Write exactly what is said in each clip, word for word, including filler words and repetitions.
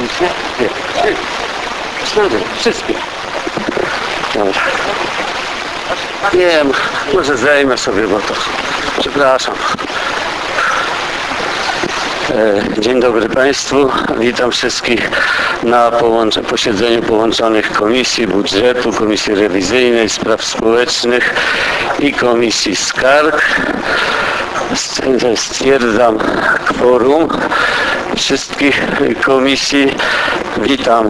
komisje? Nie. Cztery. Wszystkie. Dobra. Nie, może zajmę sobie, bo to... Przepraszam. Dzień dobry Państwu. Witam wszystkich na połącze, posiedzeniu połączonych Komisji Budżetu, Komisji Rewizyjnej, Spraw Społecznych i Komisji Skarg. Stwierdzam kworum wszystkich komisji. Witam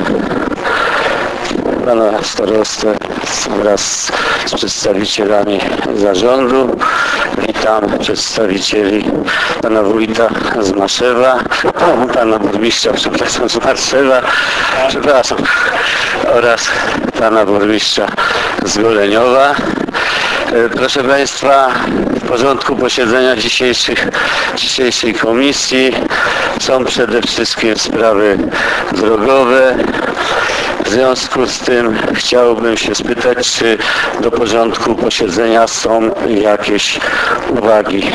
pana starostę wraz z przedstawicielami zarządu. Witam przedstawicieli pana wójta z Maszewa, pana burmistrza, przepraszam, z Marszewa, przepraszam, oraz pana burmistrza z Goleniowa. Proszę Państwa, w porządku posiedzenia dzisiejszych, dzisiejszej komisji są przede wszystkim sprawy drogowe. W związku z tym chciałbym się spytać, czy do porządku posiedzenia są jakieś uwagi.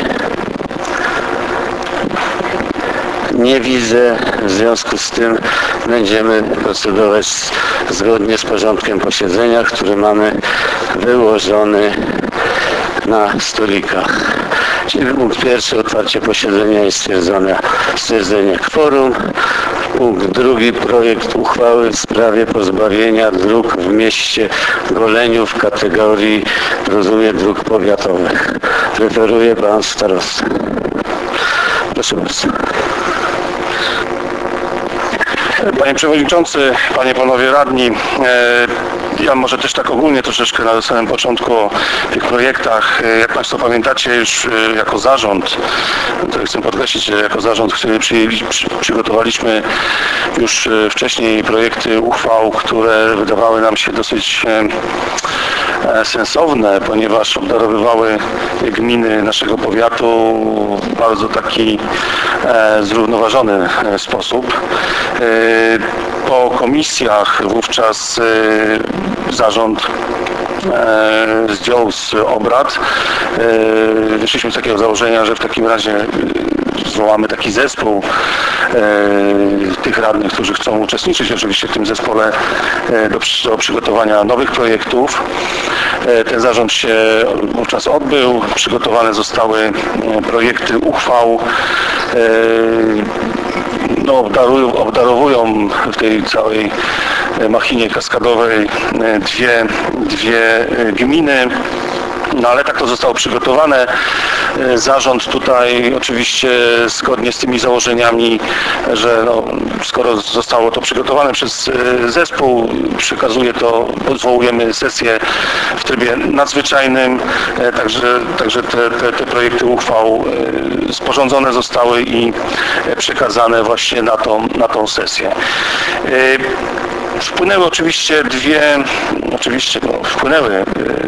Nie widzę, w związku z tym będziemy procedować zgodnie z porządkiem posiedzenia, który mamy wyłożony na stolikach. Czyli punkt pierwszy, otwarcie posiedzenia i stwierdzone, stwierdzenie kworum. Punkt drugi, projekt uchwały w sprawie pozbawienia dróg w mieście Goleniu w kategorii, rozumiem, dróg powiatowych. Referuje pan starosta. Proszę bardzo. Panie Przewodniczący, Panie, Panowie Radni, ja może też tak ogólnie troszeczkę na samym początku o tych projektach. Jak Państwo pamiętacie, już jako zarząd, to chcę podkreślić, że jako zarząd przyjęli, przy, przygotowaliśmy już wcześniej projekty uchwał, które wydawały nam się dosyć sensowne, ponieważ obdarowywały gminy naszego powiatu w bardzo taki zrównoważony sposób. Po komisjach wówczas zarząd zdjął z obrad. Wyszliśmy z takiego założenia, że w takim razie zwołamy taki zespół tych radnych, którzy chcą uczestniczyć oczywiście w tym zespole do, do przygotowania nowych projektów. Ten zarząd się wówczas odbył, przygotowane zostały projekty uchwał. No, obdarują, obdarowują w tej całej machinie kaskadowej dwie, dwie gminy. No ale tak to zostało przygotowane. Zarząd tutaj oczywiście zgodnie z tymi założeniami, że no, skoro zostało to przygotowane przez zespół, przekazuje to, zwołujemy sesję w trybie nadzwyczajnym, także, także te, te, te projekty uchwał sporządzone zostały i przekazane właśnie na tą, na tą sesję. Wpłynęły oczywiście dwie, oczywiście no, wpłynęły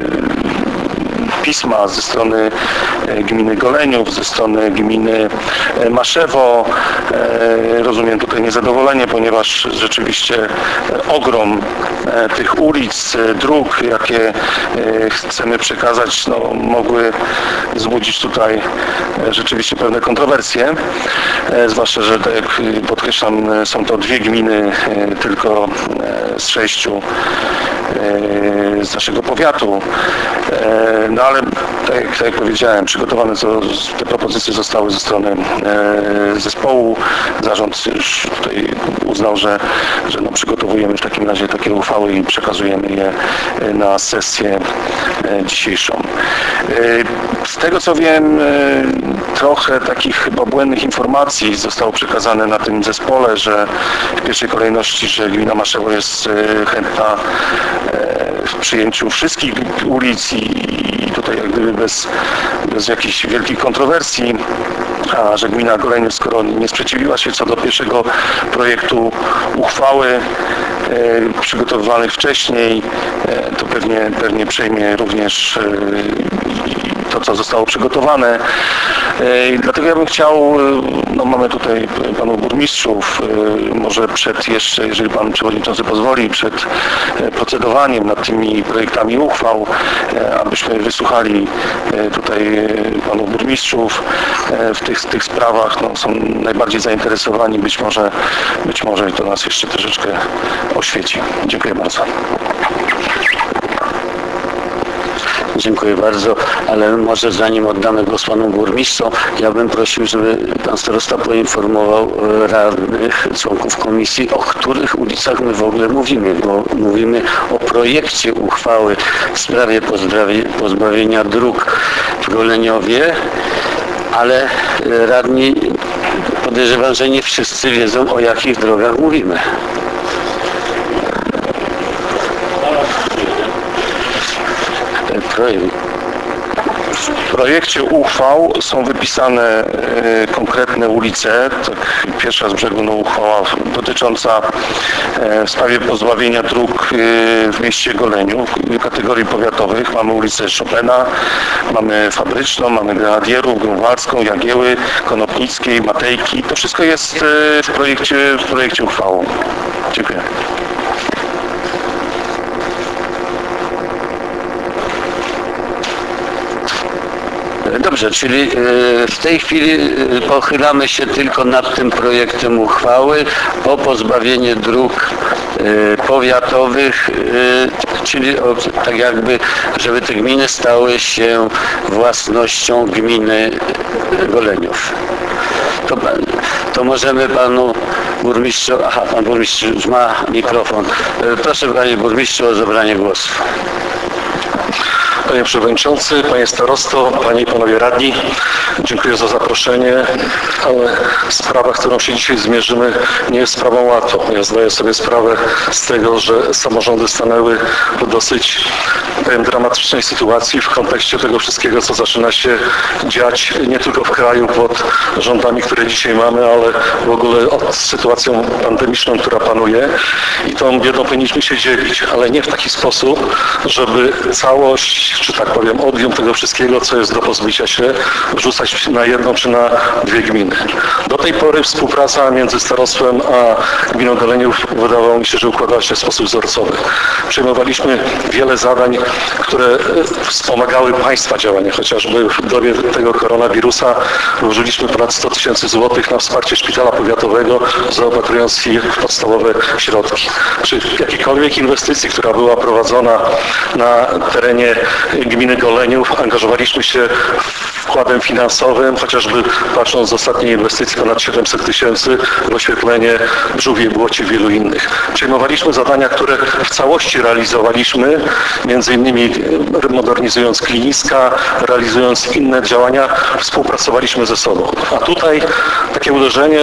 pisma ze strony gminy Goleniów, ze strony gminy Maszewo. Rozumiem tutaj niezadowolenie, ponieważ rzeczywiście ogrom tych ulic, dróg, jakie chcemy przekazać, no, mogły wzbudzić tutaj rzeczywiście pewne kontrowersje. Zwłaszcza, że tak jak podkreślam, są to dwie gminy tylko z sześciu z naszego powiatu. No ale tak jak, tak jak powiedziałem, przygotowane to, te propozycje zostały ze strony e, zespołu. Zarząd już tutaj uznał, że, że no, przygotowujemy w takim razie takie uchwały i przekazujemy je na sesję e, dzisiejszą. E, z tego co wiem, e, trochę takich chyba błędnych informacji zostało przekazane na tym zespole, że w pierwszej kolejności, że gmina Maszewo jest e, chętna e, w przyjęciu wszystkich ulic i tutaj jak gdyby bez, bez jakichś wielkich kontrowersji, a że gmina Goleniów, skoro nie sprzeciwiła się co do pierwszego projektu uchwały e, przygotowywanych wcześniej, e, to pewnie, pewnie przejmie również to, co zostało przygotowane. Dlatego ja bym chciał, no mamy tutaj panów burmistrzów, może przed jeszcze, jeżeli pan przewodniczący pozwoli, przed procedowaniem nad tymi projektami uchwał, abyśmy wysłuchali tutaj panów burmistrzów w tych, tych sprawach, no, są najbardziej zainteresowani, być może, być może to nas jeszcze troszeczkę oświeci. Dziękuję bardzo. Dziękuję bardzo, ale może zanim oddamy głos panu burmistrzom, ja bym prosił, żeby pan starosta poinformował radnych, członków komisji, o których ulicach my w ogóle mówimy, bo mówimy o projekcie uchwały w sprawie pozbawienia dróg w Goleniowie, ale radni, podejrzewam, że nie wszyscy wiedzą, o jakich drogach mówimy. W projekcie uchwał są wypisane e, konkretne ulice. Tak, pierwsza z brzegu no, uchwała dotycząca e, w sprawie pozbawienia dróg e, w mieście Goleniu w kategorii powiatowych. Mamy ulicę Chopina, mamy Fabryczną, mamy Grenadierów, Grunwaldzką, Jagieły, Konopnickiej, Matejki. To wszystko jest e, w projekcie, w projekcie uchwałą. Dziękuję. Dobrze, czyli w tej chwili pochylamy się tylko nad tym projektem uchwały o pozbawienie dróg powiatowych, czyli tak jakby, żeby te gminy stały się własnością gminy Goleniów. To, to możemy panu burmistrzu, aha, pan burmistrz już ma mikrofon. Proszę panie burmistrzu o zabranie głosu. Panie Przewodniczący, Panie Starosto, Panie i Panowie Radni, dziękuję za zaproszenie, ale sprawa, którą się dzisiaj zmierzymy, nie jest sprawą łatwą. Ja zdaję sobie sprawę z tego, że samorządy stanęły w dosyć powiem, dramatycznej sytuacji w kontekście tego wszystkiego, co zaczyna się dziać nie tylko w kraju pod rządami, które dzisiaj mamy, ale w ogóle od sytuacją pandemiczną, która panuje i tą biedą powinniśmy się dzielić, ale nie w taki sposób, żeby całość, czy tak powiem, odjął tego wszystkiego, co jest do pozbycia się, wrzucać na jedną czy na dwie gminy. Do tej pory współpraca między starostwem a gminą Goleniów wydawało mi się, że układała się w sposób wzorcowy. Przejmowaliśmy wiele zadań, które wspomagały państwa działania, chociażby w dobie tego koronawirusa włożyliśmy ponad sto tysięcy złotych na wsparcie szpitala powiatowego, zaopatrując ich w podstawowe środki. Przy jakiejkolwiek inwestycji, która była prowadzona na terenie gminy Goleniów, angażowaliśmy się wkładem finansowym, chociażby patrząc z ostatniej inwestycji ponad siedemset tysięcy w oświetlenie Brzówie i Błocie, wielu innych. Przejmowaliśmy zadania, które w całości realizowaliśmy, między innymi modernizując kliniska, realizując inne działania, współpracowaliśmy ze sobą. A tutaj takie uderzenie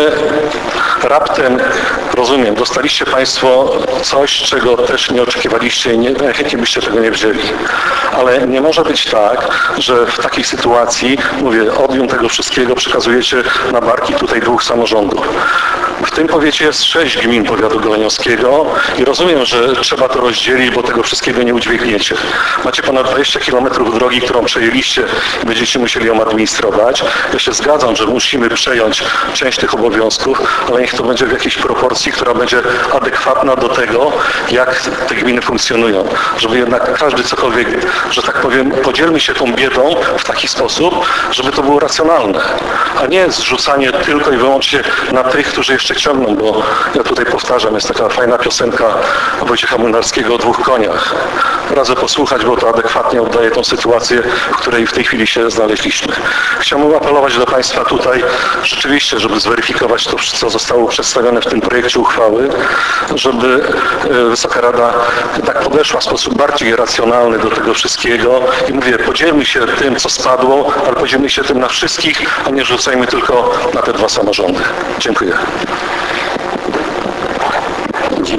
raptem, rozumiem, dostaliście Państwo coś, czego też nie oczekiwaliście i nie, chętnie byście tego nie wzięli. Ale nie może być tak, że w takiej sytuacji, mówię, odjął tego wszystkiego przekazujecie na barki tutaj dwóch samorządów. W tym powiecie jest sześć gmin powiatu goleniowskiego i rozumiem, że trzeba to rozdzielić, bo tego wszystkiego nie udźwigniecie. Macie ponad dwadzieścia kilometrów drogi, którą przejęliście i będziecie musieli ją administrować. Ja się zgadzam, że musimy przejąć część tych obowiązków, ale niech to będzie w jakiejś proporcji, która będzie adekwatna do tego, jak te gminy funkcjonują. Żeby jednak każdy cokolwiek, że tak powiem, podzielmy się tą biedą w taki sposób, żeby to było racjonalne, a nie zrzucanie tylko i wyłącznie na tych, którzy jeszcze ciągną, bo ja tutaj powtarzam, jest taka fajna piosenka Wojciecha Młynarskiego o dwóch koniach. Radzę posłuchać, bo to adekwatnie oddaje tą sytuację, w której w tej chwili się znaleźliśmy. Chciałbym apelować do Państwa tutaj rzeczywiście, żeby zweryfikować to, co zostało przedstawione w tym projekcie uchwały, żeby Wysoka Rada tak podeszła w sposób bardziej racjonalny do tego wszystkiego i mówię, podzielmy się tym, co spadło, ale podzielmy się tym na wszystkich, a nie rzucajmy tylko na te dwa samorządy. Dziękuję. Dziękuję.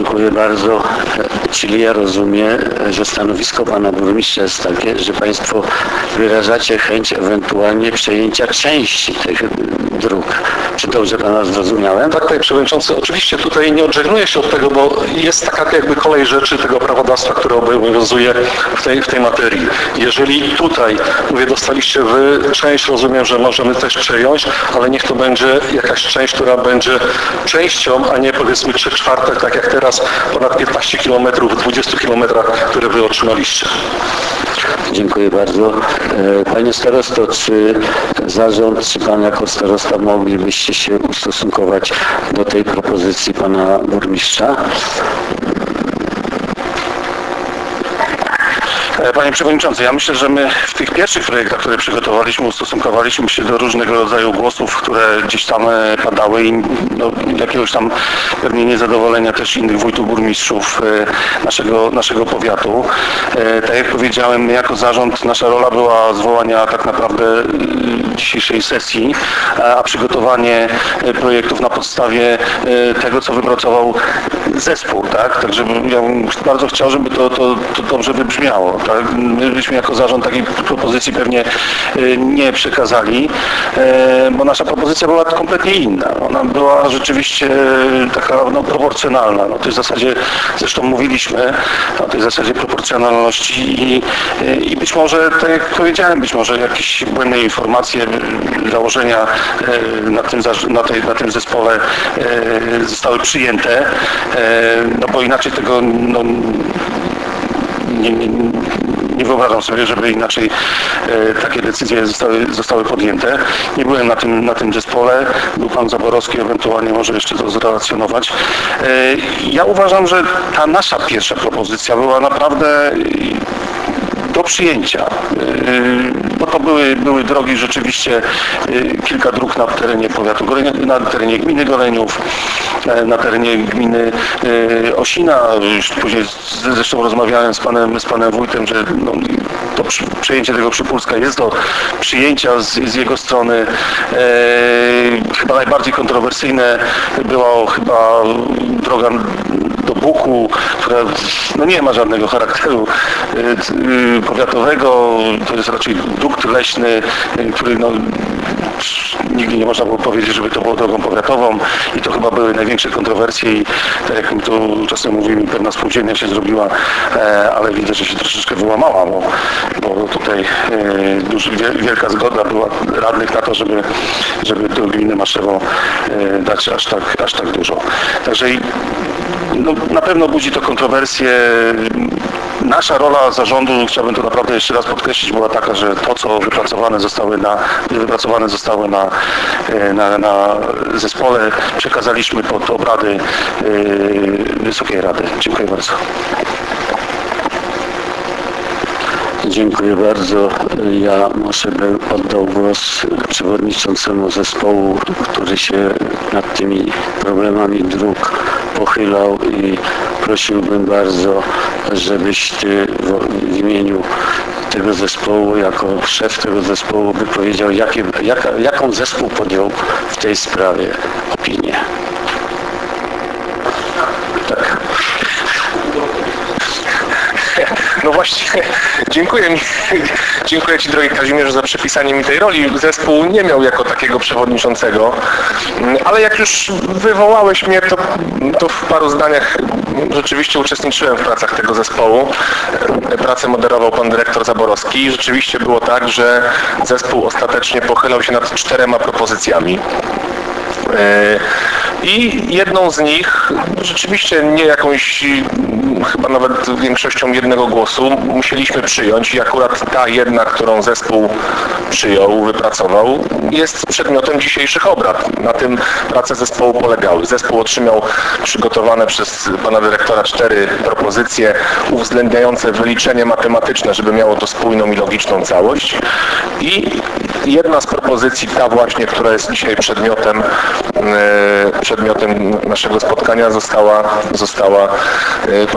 Dziękuję bardzo. Czyli ja rozumiem, że stanowisko pana burmistrza jest takie, że państwo wyrażacie chęć ewentualnie przejęcia części tych dróg. Czy dobrze pana zrozumiałem? Tak, panie przewodniczący, oczywiście tutaj nie odżegnuję się od tego, bo jest taka jakby kolej rzeczy tego prawodawstwa, które obowiązuje w tej, w tej materii. Jeżeli tutaj, mówię, dostaliście wy część, rozumiem, że możemy też przejąć, ale niech to będzie jakaś część, która będzie częścią, a nie powiedzmy trzy czwarte, tak jak teraz ponad piętnaście kilometrów w dwudziestu kilometrach, które wy otrzymaliście. Dziękuję bardzo. Panie starosto, czy zarząd, czy pan jako starosta moglibyście się ustosunkować do tej propozycji pana burmistrza? Panie Przewodniczący, ja myślę, że my w tych pierwszych projektach, które przygotowaliśmy, ustosunkowaliśmy się do różnego rodzaju głosów, które gdzieś tam padały i no, jakiegoś tam pewnie niezadowolenia też innych wójtów, burmistrzów naszego, naszego powiatu. Tak jak powiedziałem, my jako zarząd, nasza rola była zwołania tak naprawdę dzisiejszej sesji, a przygotowanie projektów na podstawie tego, co wypracował zespół, tak? Także ja bym bardzo chciał, żeby to, to, to dobrze wybrzmiało. Tak? My byśmy jako zarząd takiej propozycji pewnie nie przekazali, bo nasza propozycja była kompletnie inna. Ona była rzeczywiście taka no, proporcjonalna. No, to jest w zasadzie, zresztą mówiliśmy o tej zasadzie proporcjonalności i, i być może, tak jak powiedziałem, być może jakieś błędne informacje, założenia na tym, na tej, na tym zespole zostały przyjęte, no bo inaczej tego no, nie, nie, nie wyobrażam sobie, żeby inaczej e, takie decyzje zostały, zostały podjęte. Nie byłem na tym, na tym zespole, był pan Zaborowski, ewentualnie może jeszcze to zrelacjonować. E, ja uważam, że ta nasza pierwsza propozycja była naprawdę do przyjęcia, bo to były, były drogi rzeczywiście, kilka dróg na terenie powiatu, na terenie gminy Goleniów, na terenie gminy Osina. Później zresztą rozmawiałem z panem, z panem wójtem, że no, to przejęcie tego Przypólska jest do przyjęcia z, z jego strony. E, chyba najbardziej kontrowersyjne była chyba droga do Buku, która no, nie ma żadnego charakteru e, powiatowego, to jest raczej dukt leśny, który no, nigdy nie można było powiedzieć, żeby to było drogą powiatową i to chyba były największe kontrowersje i tak jak my tu czasem mówimy, pewna spółdzielnia się zrobiła, ale widzę, że się troszeczkę wyłamała, bo, bo tutaj duży, wielka zgoda była radnych na to, żeby, żeby do gminy Maszewo dać aż tak, aż tak dużo. Także no, na pewno budzi to kontrowersje. Nasza rola zarządu, chciałbym to naprawdę jeszcze raz podkreślić, była taka, że to, co wypracowane zostały na, wypracowane zostały na, na, na zespole, przekazaliśmy pod obrady Wysokiej Rady. Dziękuję bardzo. Dziękuję bardzo. Ja może bym oddał głos przewodniczącemu zespołu, który się nad tymi problemami dróg pochylał i prosiłbym bardzo, żebyś ty w imieniu tego zespołu, jako szef tego zespołu by powiedział, jakie, jaka, jaką zespół podjął w tej sprawie opinię. Tak. No właśnie, dziękuję mi, dziękuję Ci, drogi Kazimierzu, za przypisanie mi tej roli. Zespół nie miał jako takiego przewodniczącego, ale jak już wywołałeś mnie, to, to w paru zdaniach rzeczywiście uczestniczyłem w pracach tego zespołu. Pracę moderował pan dyrektor Zaborowski i rzeczywiście było tak, że zespół ostatecznie pochylał się nad czterema propozycjami. I jedną z nich, rzeczywiście nie jakąś, chyba nawet większością jednego głosu, musieliśmy przyjąć i akurat ta jedna, którą zespół przyjął, wypracował, jest przedmiotem dzisiejszych obrad. Na tym prace zespołu polegały. Zespół otrzymał przygotowane przez pana dyrektora cztery propozycje uwzględniające wyliczenie matematyczne, żeby miało to spójną i logiczną całość. I jedna z propozycji, ta właśnie, która jest dzisiaj przedmiotem przedmiotem naszego spotkania, została, została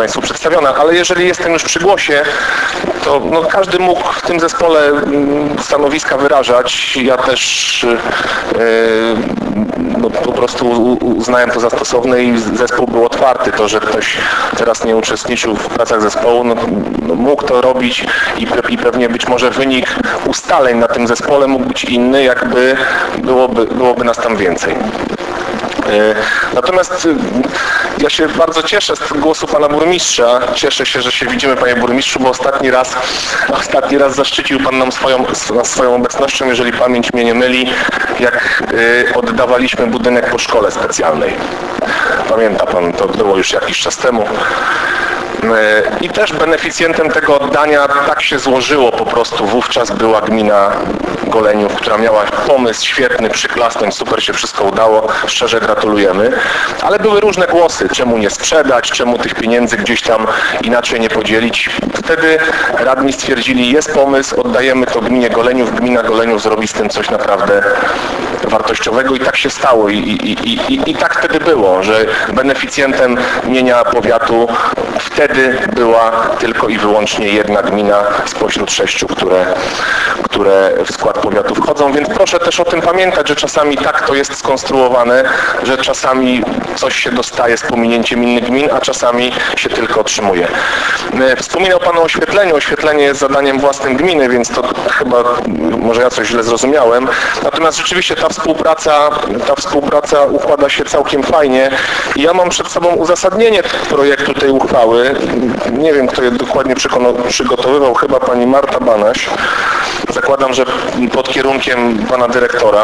Państwu przedstawiona, ale jeżeli jestem już przy głosie, to no, każdy mógł w tym zespole stanowiska wyrażać. Ja też yy, no, po prostu uznałem to za stosowne i zespół był otwarty. To, że ktoś teraz nie uczestniczył w pracach zespołu, no, no, mógł to robić i, i pewnie być może wynik ustaleń na tym zespole mógł być inny, jakby byłoby, byłoby nas tam więcej. Natomiast ja się bardzo cieszę z głosu pana burmistrza. Cieszę się, że się widzimy, panie burmistrzu, bo ostatni raz, ostatni raz zaszczycił pan nam swoją, swoją obecnością, jeżeli pamięć mnie nie myli, jak oddawaliśmy budynek po szkole specjalnej. Pamięta pan, to było już jakiś czas temu. I też beneficjentem tego oddania tak się złożyło, po prostu wówczas była gmina Goleniów, która miała pomysł świetny, przyklasnąć, super się wszystko udało, szczerze gratulujemy, ale były różne głosy, czemu nie sprzedać, czemu tych pieniędzy gdzieś tam inaczej nie podzielić. Wtedy radni stwierdzili, jest pomysł, oddajemy to gminie Goleniów, gmina Goleniów zrobi z tym coś naprawdę wartościowego i tak się stało i, i, i, i, i tak wtedy było, że beneficjentem mienia powiatu wtedy była tylko i wyłącznie jedna gmina spośród sześciu, które, które w skład powiatu wchodzą, więc proszę też o tym pamiętać, że czasami tak to jest skonstruowane, że czasami coś się dostaje z pominięciem innych gmin, a czasami się tylko otrzymuje. Wspominał pan o oświetleniu. Oświetlenie jest zadaniem własnym gminy, więc to chyba może ja coś źle zrozumiałem. Natomiast rzeczywiście ta współpraca, ta współpraca układa się całkiem fajnie. I ja mam przed sobą uzasadnienie projektu tej uchwały. Nie wiem, kto je dokładnie przygotowywał, chyba pani Marta Banaś. Zakładam, że pod kierunkiem pana dyrektora.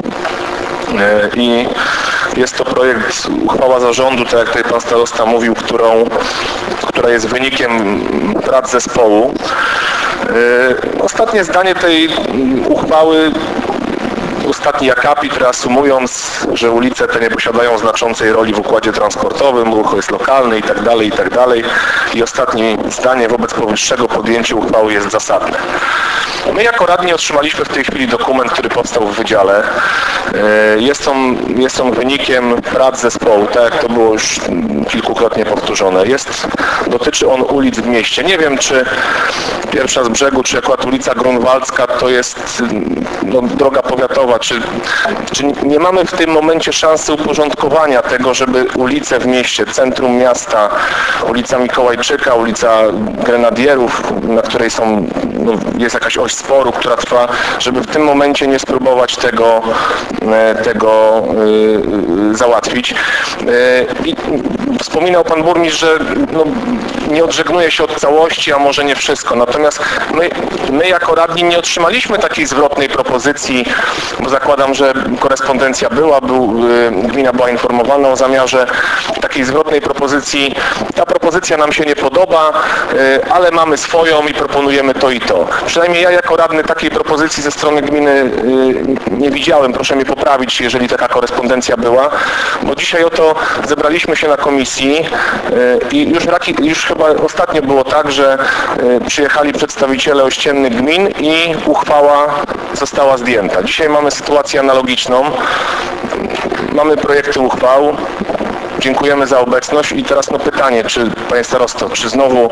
I jest to projekt, uchwała zarządu, tak jak tutaj pan starosta mówił, którą, która jest wynikiem prac zespołu. Ostatnie zdanie tej uchwały, ostatni akapit, reasumując, że ulice te nie posiadają znaczącej roli w układzie transportowym, ruch jest lokalny i tak dalej, i tak dalej. I ostatnie zdanie, wobec powyższego podjęcie uchwały jest zasadne. My jako radni otrzymaliśmy w tej chwili dokument, który powstał w wydziale. Jest on, jest on wynikiem prac zespołu, tak jak to było już kilkukrotnie powtórzone. Jest, dotyczy on ulic w mieście. Nie wiem, czy pierwsza z brzegu, czy akurat ulica Grunwaldzka to jest no, droga powiatowa, czy, czy nie mamy w tym momencie szansy uporządkowania tego, żeby ulice w mieście, centrum miasta, ulica Mikołajczyka, ulica Grenadierów, na której są, no, jest jakaś oś sporu, która trwa, żeby w tym momencie nie spróbować tego, tego yy, załatwić. Yy, I wspominał pan burmistrz, że no, nie odżegnuje się od całości, a może nie wszystko. Natomiast my, my jako radni nie otrzymaliśmy takiej zwrotnej propozycji, bo zakładam, że korespondencja była, był, yy, gmina była informowana o zamiarze takiej zwrotnej propozycji. Ta propozycja nam się nie podoba, yy, ale mamy swoją i proponujemy to i to. Przynajmniej ja jako radny takiej propozycji ze strony gminy yy, nie widziałem. Proszę mnie poprawić, jeżeli taka korespondencja była, bo dzisiaj oto zebraliśmy się na komisji yy, i już, już chyba ostatnio było tak, że yy, przyjechali przedstawiciele ościennych gmin i uchwała została zdjęta. Dzisiaj mamy sytuację analogiczną. Mamy projekty uchwał. Dziękujemy za obecność i teraz no pytanie, czy panie starosto, czy znowu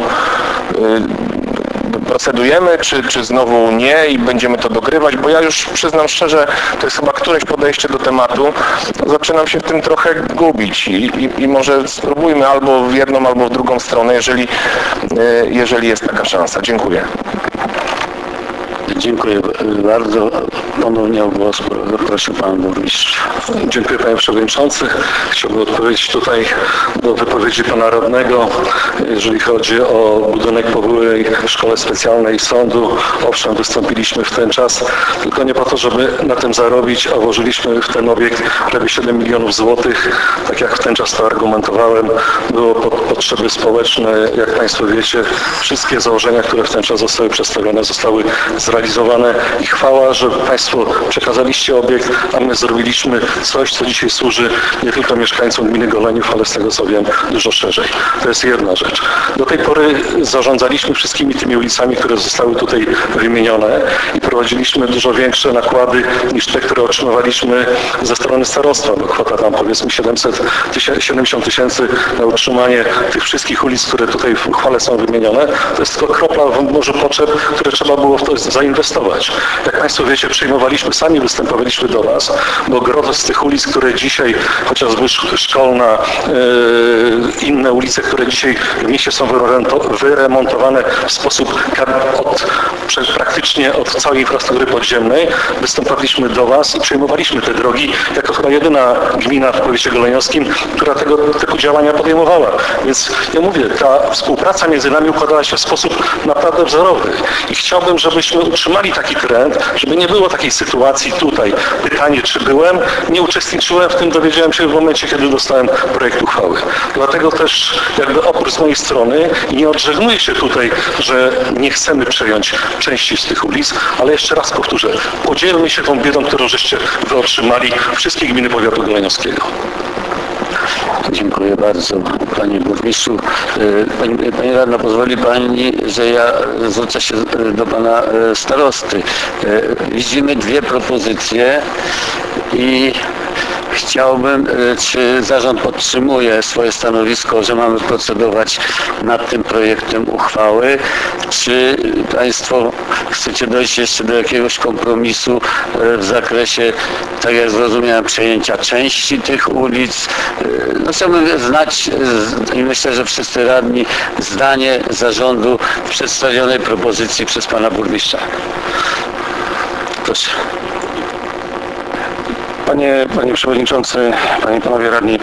yy, procedujemy, czy, czy znowu nie i będziemy to dogrywać, bo ja już przyznam szczerze, to jest chyba któreś podejście do tematu, zaczynam się w tym trochę gubić i, i, i może spróbujmy albo w jedną, albo w drugą stronę, jeżeli, yy, jeżeli jest taka szansa. Dziękuję. Dziękuję bardzo. Ponownie o głos prosił pan burmistrz. Dziękuję panie przewodniczący. Chciałbym odpowiedzieć tutaj do wypowiedzi pana radnego, jeżeli chodzi o budynek po byłej szkole specjalnej sądu. Owszem, wystąpiliśmy w ten czas, tylko nie po to, żeby na tym zarobić, a włożyliśmy w ten obiekt prawie siedem milionów złotych. Tak jak w ten czas to argumentowałem, było pod potrzeby społeczne. Jak państwo wiecie, wszystkie założenia, które w ten czas zostały przedstawione, zostały zrealizowane. zrealizowane i chwała, że Państwo przekazaliście obiekt, a my zrobiliśmy coś, co dzisiaj służy nie tylko mieszkańcom gminy Goleniów, ale z tego co wiem dużo szerzej. To jest jedna rzecz. Do tej pory zarządzaliśmy wszystkimi tymi ulicami, które zostały tutaj wymienione i prowadziliśmy dużo większe nakłady niż te, które otrzymywaliśmy ze strony starostwa. No, kwota tam powiedzmy siedemdziesiąt tysięcy na utrzymanie tych wszystkich ulic, które tutaj w uchwale są wymienione. To jest tylko kropla w morzu potrzeb, które trzeba było w to zainwestować. Jak Państwo wiecie, przyjmowaliśmy, sami występowaliśmy do Was, bo gro z tych ulic, które dzisiaj, chociażby Szkolna, yy, inne ulice, które dzisiaj w mieście są wyremontowane w sposób od, praktycznie od całej infrastruktury podziemnej, występowaliśmy do Was i przejmowaliśmy te drogi jako chyba jedyna gmina w powiecie goleniowskim, która tego typu działania podejmowała. Więc ja mówię, ta współpraca między nami układała się w sposób naprawdę wzorowy i chciałbym, żebyśmy utrzymali taki trend, żeby nie było takiej sytuacji tutaj. Pytanie, czy byłem? Nie uczestniczyłem w tym, dowiedziałem się w momencie, kiedy dostałem projekt uchwały. Dlatego też jakby opór z mojej strony i nie odżegnuję się tutaj, że nie chcemy przejąć części z tych ulic, ale jeszcze raz powtórzę, podzielmy się tą biedą, którą żeście wy otrzymali wszystkie gminy powiatu goleniowskiego. Dziękuję bardzo Panie Burmistrzu. Pani, Pani Radna, pozwoli Pani, że ja zwrócę się do Pana Starosty. Widzimy dwie propozycje i chciałbym, czy zarząd podtrzymuje swoje stanowisko, że mamy procedować nad tym projektem uchwały, czy Państwo chcecie dojść jeszcze do jakiegoś kompromisu w zakresie, tak jak zrozumiałem, przejęcia części tych ulic. No, chciałbym znać i myślę, że wszyscy radni zdanie zarządu w przedstawionej propozycji przez Pana Burmistrza. Proszę. Panie, Panie Przewodniczący, Panie i Panowie Radni,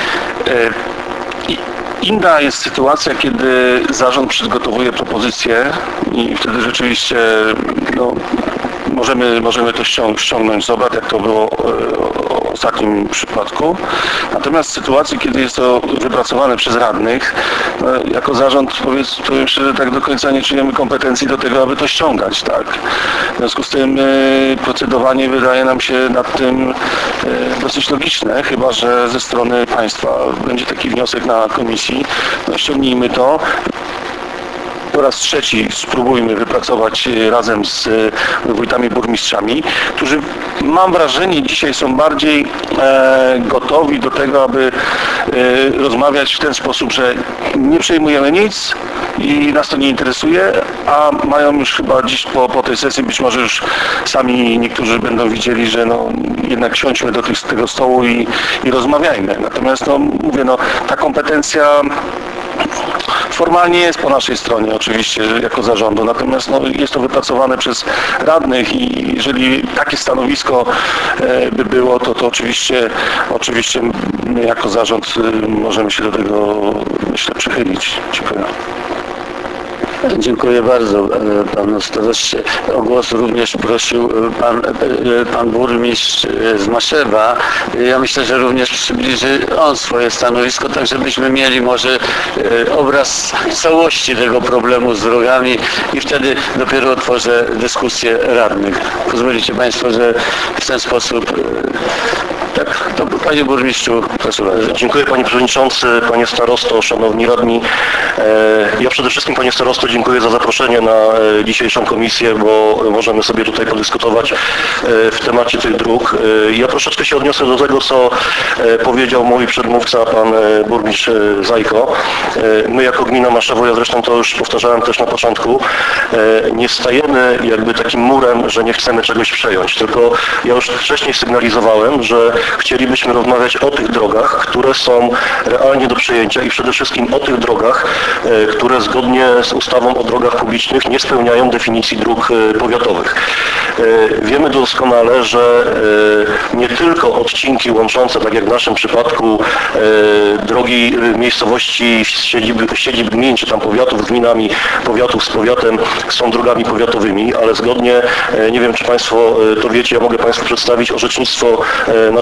inna jest sytuacja, kiedy zarząd przygotowuje propozycję i wtedy rzeczywiście no, możemy, możemy to ściągnąć z obrad, jak to było w ostatnim przypadku. Natomiast w sytuacji, kiedy jest to wypracowane przez radnych, no, jako zarząd powiedz, powiem szczerze, tak do końca nie czujemy kompetencji do tego, aby to ściągać. Tak? W związku z tym y, procedowanie wydaje nam się nad tym y, dosyć logiczne, chyba że ze strony państwa będzie taki wniosek na komisji, no, ściągnijmy to. Po raz trzeci spróbujmy wypracować razem z wójtami, burmistrzami, którzy mam wrażenie dzisiaj są bardziej e, gotowi do tego, aby e, rozmawiać w ten sposób, że nie przejmujemy nic i nas to nie interesuje, a mają już chyba dziś po, po tej sesji być może już sami niektórzy będą widzieli, że no, jednak siądźmy do tych, tego stołu i, i rozmawiajmy. Natomiast no, mówię, no, ta kompetencja formalnie jest po naszej stronie oczywiście jako zarządu, natomiast no, jest to wypracowane przez radnych i jeżeli takie stanowisko e, by było, to, to oczywiście, oczywiście my jako zarząd e, możemy się do tego, myślę, przychylić. Dziękuję. Dziękuję bardzo Panu Staroście. O głos również prosił Pan, pan Burmistrz z Maszewa. Ja myślę, że również przybliży on swoje stanowisko, tak żebyśmy mieli może obraz całości tego problemu z drogami i wtedy dopiero otworzę dyskusję radnych. Pozwolicie Państwo, że w ten sposób... Tak, to Panie Burmistrzu, proszę bardzo. Dziękuję Panie Przewodniczący, Panie Starosto, Szanowni Radni. Ja przede wszystkim Panie Starosto dziękuję za zaproszenie na dzisiejszą komisję, bo możemy sobie tutaj podyskutować w temacie tych dróg. Ja troszeczkę się odniosę do tego, co powiedział mój przedmówca, Pan Burmistrz Zajko. My jako gmina Maszewo, ja zresztą to już powtarzałem też na początku, nie stajemy jakby takim murem, że nie chcemy czegoś przejąć, tylko ja już wcześniej sygnalizowałem, że chcielibyśmy rozmawiać o tych drogach, które są realnie do przejęcia i przede wszystkim o tych drogach, które zgodnie z ustawą o drogach publicznych nie spełniają definicji dróg powiatowych. Wiemy doskonale, że nie tylko odcinki łączące, tak jak w naszym przypadku, drogi miejscowości siedzib, siedzib gmin, czy tam powiatów z gminami, powiatów z powiatem są drogami powiatowymi, ale zgodnie, nie wiem czy Państwo to wiecie, ja mogę Państwu przedstawić orzecznictwo Naczelnego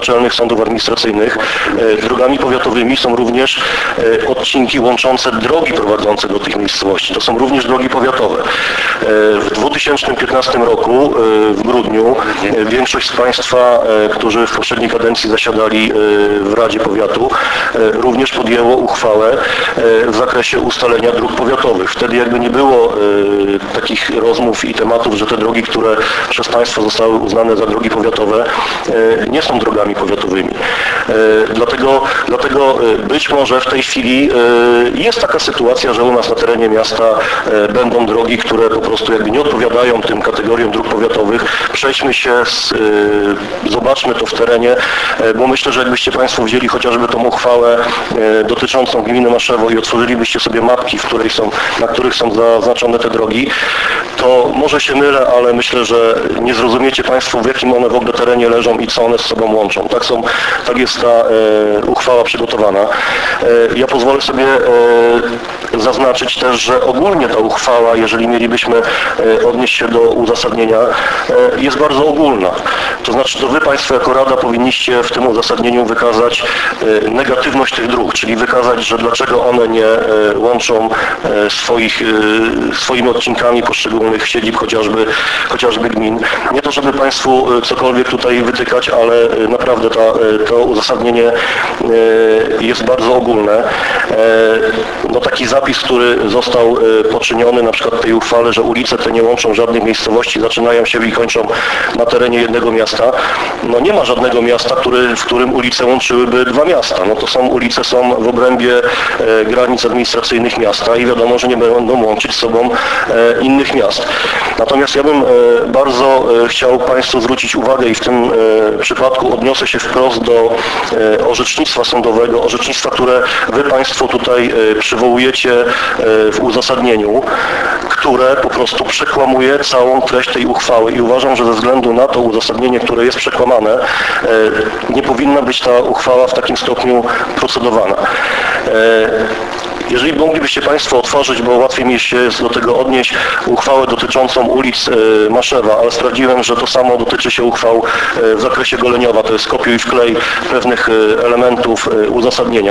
naczelnych sądów administracyjnych drogami powiatowymi są również odcinki łączące drogi prowadzące do tych miejscowości. To są również drogi powiatowe. W dwa tysiące piętnastym roku w grudniu większość z Państwa, którzy w poprzedniej kadencji zasiadali w Radzie Powiatu, również podjęło uchwałę w zakresie ustalenia dróg powiatowych. Wtedy jakby nie było takich rozmów i tematów, że te drogi, które przez Państwa zostały uznane za drogi powiatowe, nie są drogami powiatowymi. Dlatego, dlatego być może w tej chwili jest taka sytuacja, że u nas na terenie miasta będą drogi, które po prostu jakby nie odpowiadają tym kategoriom dróg powiatowych. Przejdźmy się, z, zobaczmy to w terenie, bo myślę, że jakbyście Państwo wzięli chociażby tą uchwałę dotyczącą gminy Maszewo i otworzylibyście sobie mapki, w której są, na których są zaznaczone te drogi, to może się mylę, ale myślę, że nie zrozumiecie Państwo, w jakim one w ogóle terenie leżą i co one z sobą łączą. Tak, są, tak jest ta e, uchwała przygotowana. E, ja pozwolę sobie e, zaznaczyć też, że ogólnie ta uchwała, jeżeli mielibyśmy e, odnieść się do uzasadnienia, e, jest bardzo ogólna. To znaczy, to Wy Państwo jako Rada powinniście w tym uzasadnieniu wykazać e, negatywność tych dróg, czyli wykazać, że dlaczego one nie e, łączą e, swoich, e, swoimi odcinkami poszczególnych siedzib, chociażby, chociażby gmin. Nie to, żeby Państwu cokolwiek tutaj wytykać, ale naprawdę ta, to uzasadnienie jest bardzo ogólne. No taki zapis, który został poczyniony na przykład w tej uchwale, że ulice te nie łączą żadnych miejscowości, zaczynają się i kończą na terenie jednego miasta. No nie ma żadnego miasta, który, w którym ulice łączyłyby dwa miasta. No to są ulice są w obrębie granic administracyjnych miasta i wiadomo, że nie będą łączyć z sobą innych miast. Natomiast ja bym bardzo chciał Państwu zwrócić uwagę i w tym przypadku odniosę się wprost do orzecznictwa sądowego, orzecznictwa, które Wy Państwo tutaj przywołujecie w uzasadnieniu, które po prostu przekłamuje całą treść tej uchwały i uważam, że ze względu na to uzasadnienie, które jest przekłamane, nie powinna być ta uchwała w takim stopniu procedowana. Jeżeli moglibyście Państwo otworzyć, bo łatwiej mi się jest do tego odnieść, uchwałę dotyczącą ulic Maszewa, ale sprawdziłem, że to samo dotyczy się uchwał w zakresie Goleniowa, to jest kopiuj i wklej pewnych elementów uzasadnienia.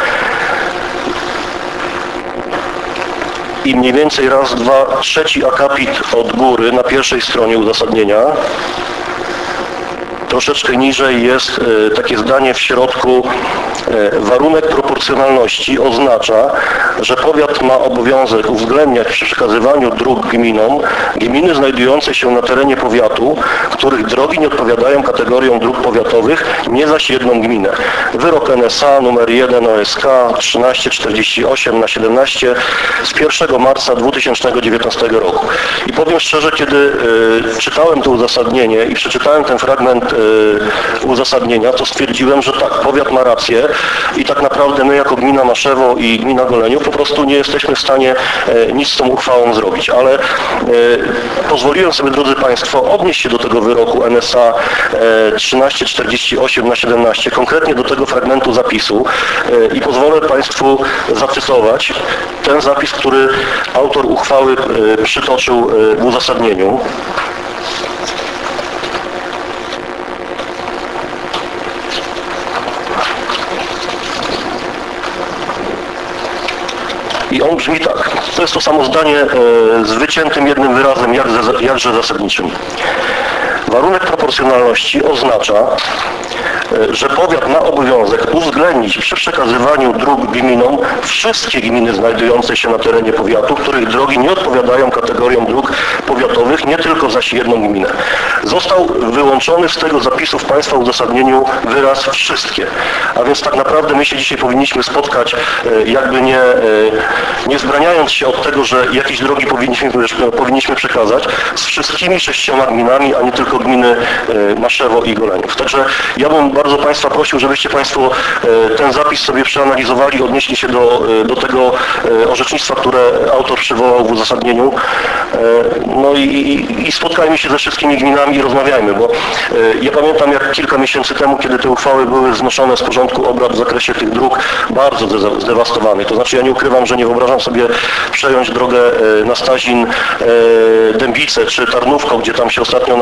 I mniej więcej raz, dwa, trzeci akapit od góry na pierwszej stronie uzasadnienia. Troszeczkę niżej jest takie zdanie w środku. Warunek proporcjonalności oznacza, że powiat ma obowiązek uwzględniać przy przekazywaniu dróg gminom gminy znajdujące się na terenie powiatu, których drogi nie odpowiadają kategoriom dróg powiatowych, nie zaś jedną gminę. Wyrok N S A numer jeden O S K trzynaście czterdzieści osiem na siedemnaście z pierwszego marca dwa tysiące dziewiętnastego roku. I powiem szczerze, kiedy y, czytałem to uzasadnienie i przeczytałem ten fragment y, uzasadnienia, to stwierdziłem, że tak, powiat ma rację i tak naprawdę my jako gmina Maszewo i gmina Goleniów po prostu nie jesteśmy w stanie e, nic z tą uchwałą zrobić, ale e, pozwoliłem sobie, drodzy Państwo, odnieść się do tego wyroku N S A e, trzynaście czterdzieści osiem na siedemnaście, konkretnie do tego fragmentu zapisu e, i pozwolę Państwu zacytować ten zapis, który autor uchwały e, przytoczył e, w uzasadnieniu. I on brzmi tak. To jest to samo zdanie e, z wyciętym jednym wyrazem, jak, jakże zasadniczym. Warunek proporcjonalności oznacza, że powiat ma obowiązek uwzględnić przy przekazywaniu dróg gminom wszystkie gminy znajdujące się na terenie powiatu, których drogi nie odpowiadają kategoriom dróg powiatowych, nie tylko zaś jedną gminę. Został wyłączony z tego zapisu w Państwa uzasadnieniu wyraz wszystkie. A więc tak naprawdę my się dzisiaj powinniśmy spotkać, jakby nie, nie zbraniając się od tego, że jakieś drogi powinniśmy, powinniśmy przekazać, z wszystkimi sześcioma gminami, a nie tylko gminy Maszewo i Goleniów. Także ja bym bardzo Państwa prosił, żebyście Państwo ten zapis sobie przeanalizowali, odnieśli się do, do tego orzecznictwa, które autor przywołał w uzasadnieniu. No i, i, i spotkajmy się ze wszystkimi gminami i rozmawiajmy, bo ja pamiętam, jak kilka miesięcy temu, kiedy te uchwały były znoszone z porządku obrad w zakresie tych dróg bardzo zdewastowanych. To znaczy ja nie ukrywam, że nie wyobrażam sobie przejąć drogę na Stazin, Dębice czy Tarnówko, gdzie tam się ostatnio na mnie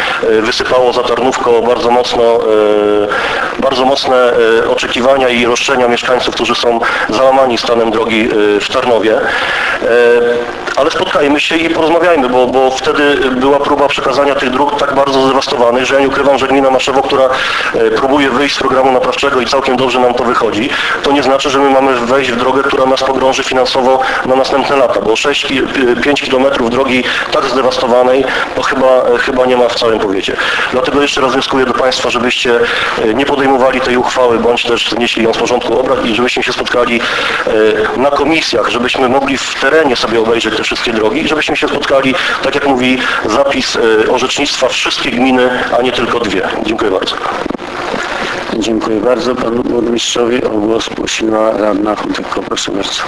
e, wysypało za Tarnówko bardzo mocno, e, bardzo mocne e, oczekiwania i roszczenia mieszkańców, którzy są załamani stanem drogi e, w Tarnowie. E, ale spotkajmy się i porozmawiajmy, bo, bo wtedy była próba przekazania tych dróg tak bardzo zdewastowanych, że ja nie ukrywam, że gmina Maszewo, która e, próbuje wyjść z programu naprawczego i całkiem dobrze nam to wychodzi, to nie znaczy, że my mamy wejść w drogę, która nas pogrąży finansowo na następne lata, bo sześć pięć kilometrów drogi tak zdewastowanej to chyba, chyba nie ma w całym powiecie. Dlatego jeszcze raz wnioskuję do Państwa, żebyście nie podejmowali tej uchwały, bądź też znieśli ją z porządku obrad i żebyśmy się spotkali na komisjach, żebyśmy mogli w terenie sobie obejrzeć te wszystkie drogi i żebyśmy się spotkali, tak jak mówi zapis orzecznictwa, wszystkie gminy, a nie tylko dwie. Dziękuję bardzo. Dziękuję bardzo panu burmistrzowi. O głos prosiła radna Chudyko. Proszę bardzo.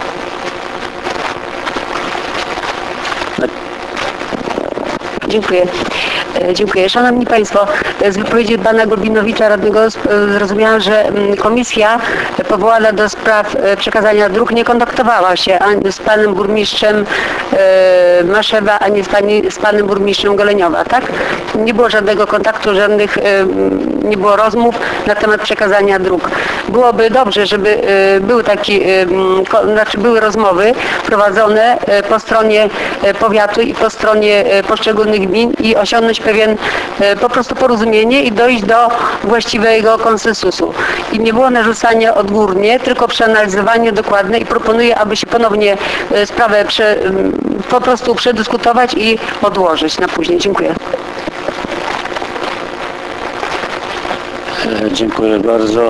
Dziękuję. Dziękuję. Szanowni Państwo, z wypowiedzi pana Gurbinowicza radnego zrozumiałam, że komisja powołana do spraw przekazania dróg nie kontaktowała się ani z panem burmistrzem Maszewa, ani z, pani, z panem burmistrzem Goleniowa, tak? Nie było żadnego kontaktu, żadnych, nie było rozmów na temat przekazania dróg. Byłoby dobrze, żeby był taki, znaczy były rozmowy prowadzone po stronie powiatu i po stronie poszczególnych gmin i osiągnąć pewien po prostu porozumienie i dojść do właściwego konsensusu. I nie było narzucania odgórnie, tylko przeanalizowanie dokładne i proponuję, aby się ponownie sprawę prze, po prostu przedyskutować i odłożyć na później. Dziękuję. Dziękuję bardzo.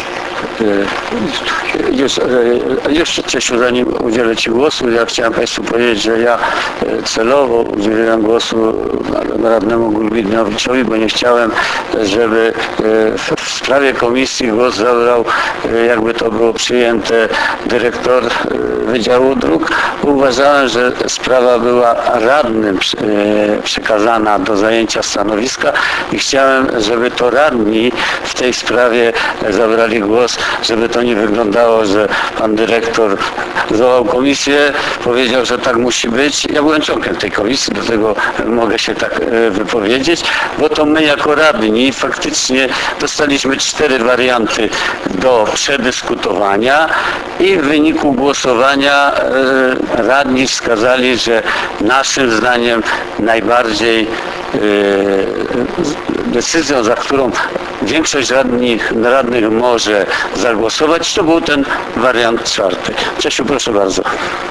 Już, jeszcze Czesiu, zanim udzielę Ci głosu, ja chciałem Państwu powiedzieć, że ja celowo udzieliłem głosu radnemu Gurbinowiczowi, bo nie chciałem, żeby w sprawie komisji głos zabrał, jakby to było przyjęte, dyrektor Wydziału Dróg. Uważałem, że sprawa była radnym przekazana do zajęcia stanowiska i chciałem, żeby to radni w tej sprawie zabrali głos, żeby to nie wyglądało, że pan dyrektor zwołał komisję, powiedział, że tak musi być. Ja byłem członkiem tej komisji, do tego mogę się tak wypowiedzieć, bo to my jako radni faktycznie dostaliśmy cztery warianty do przedyskutowania i w wyniku głosowania radni wskazali, że naszym zdaniem najbardziej decyzją, za którą większość radnych, radnych może zagłosować, to był ten wariant czwarty. Czesiu, proszę bardzo.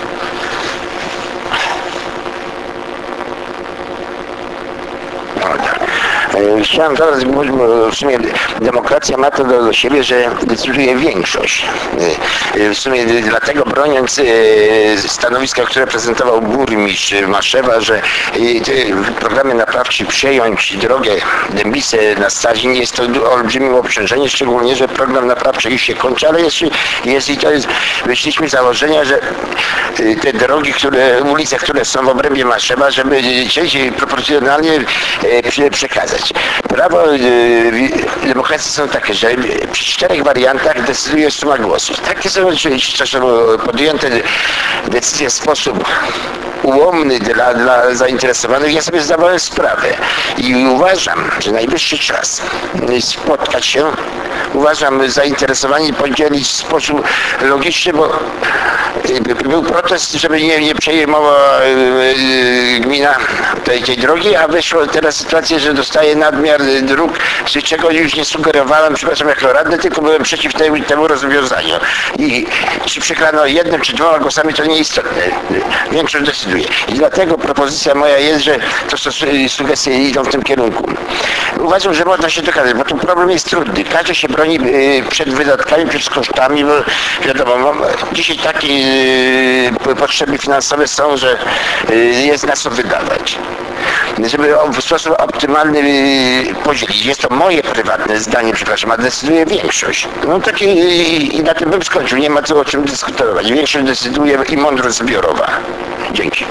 Chciałem zaraz mówić, bo w sumie demokracja ma to do, do siebie, że decyduje większość. W sumie dlatego broniąc stanowiska, które prezentował burmistrz Maszewa, że w programie naprawczym przejąć drogę Dębice na Stazin jest to olbrzymie obciążenie, szczególnie, że program naprawczy już się kończy, ale jest, jest i to jest, wyszliśmy z założenia, że te drogi, które, ulice, które są w obrębie Maszewa, żeby część proporcjonalnie przekazać. Prawo demokracji są takie, że przy czterech wariantach decyduje suma głosów. Takie są oczywiście podjęte decyzje w sposób ułomny dla, dla zainteresowanych. Ja sobie zdawałem sprawę i uważam, że najwyższy czas spotkać się, uważam, zainteresowani podzielić w sposób logiczny, bo był protest, żeby nie, nie przejmowała gmina tej, tej drogi, a wyszło teraz sytuacja, że dostaje nadmiar dróg, z czego już nie sugerowałem, przepraszam, jako radny, tylko byłem przeciw temu, temu rozwiązaniu. I czy przegrano jednym czy dwoma głosami, to nieistotne. Większość decyduje. I dlatego propozycja moja jest, że to sugestie idą w tym kierunku. Uważam, że można się dokazać, bo ten problem jest trudny. Każdy się broni przed wydatkami, przed kosztami, bo wiadomo, dzisiaj takie potrzeby finansowe są, że jest na co wydawać. Żeby w sposób optymalny podzielić. Jest to moje prywatne zdanie, przepraszam, a decyduje większość. No takie i na tym bym skończył. Nie ma co o czym dyskutować. Większość decyduje i mądrość zbiorowa. Dzięki.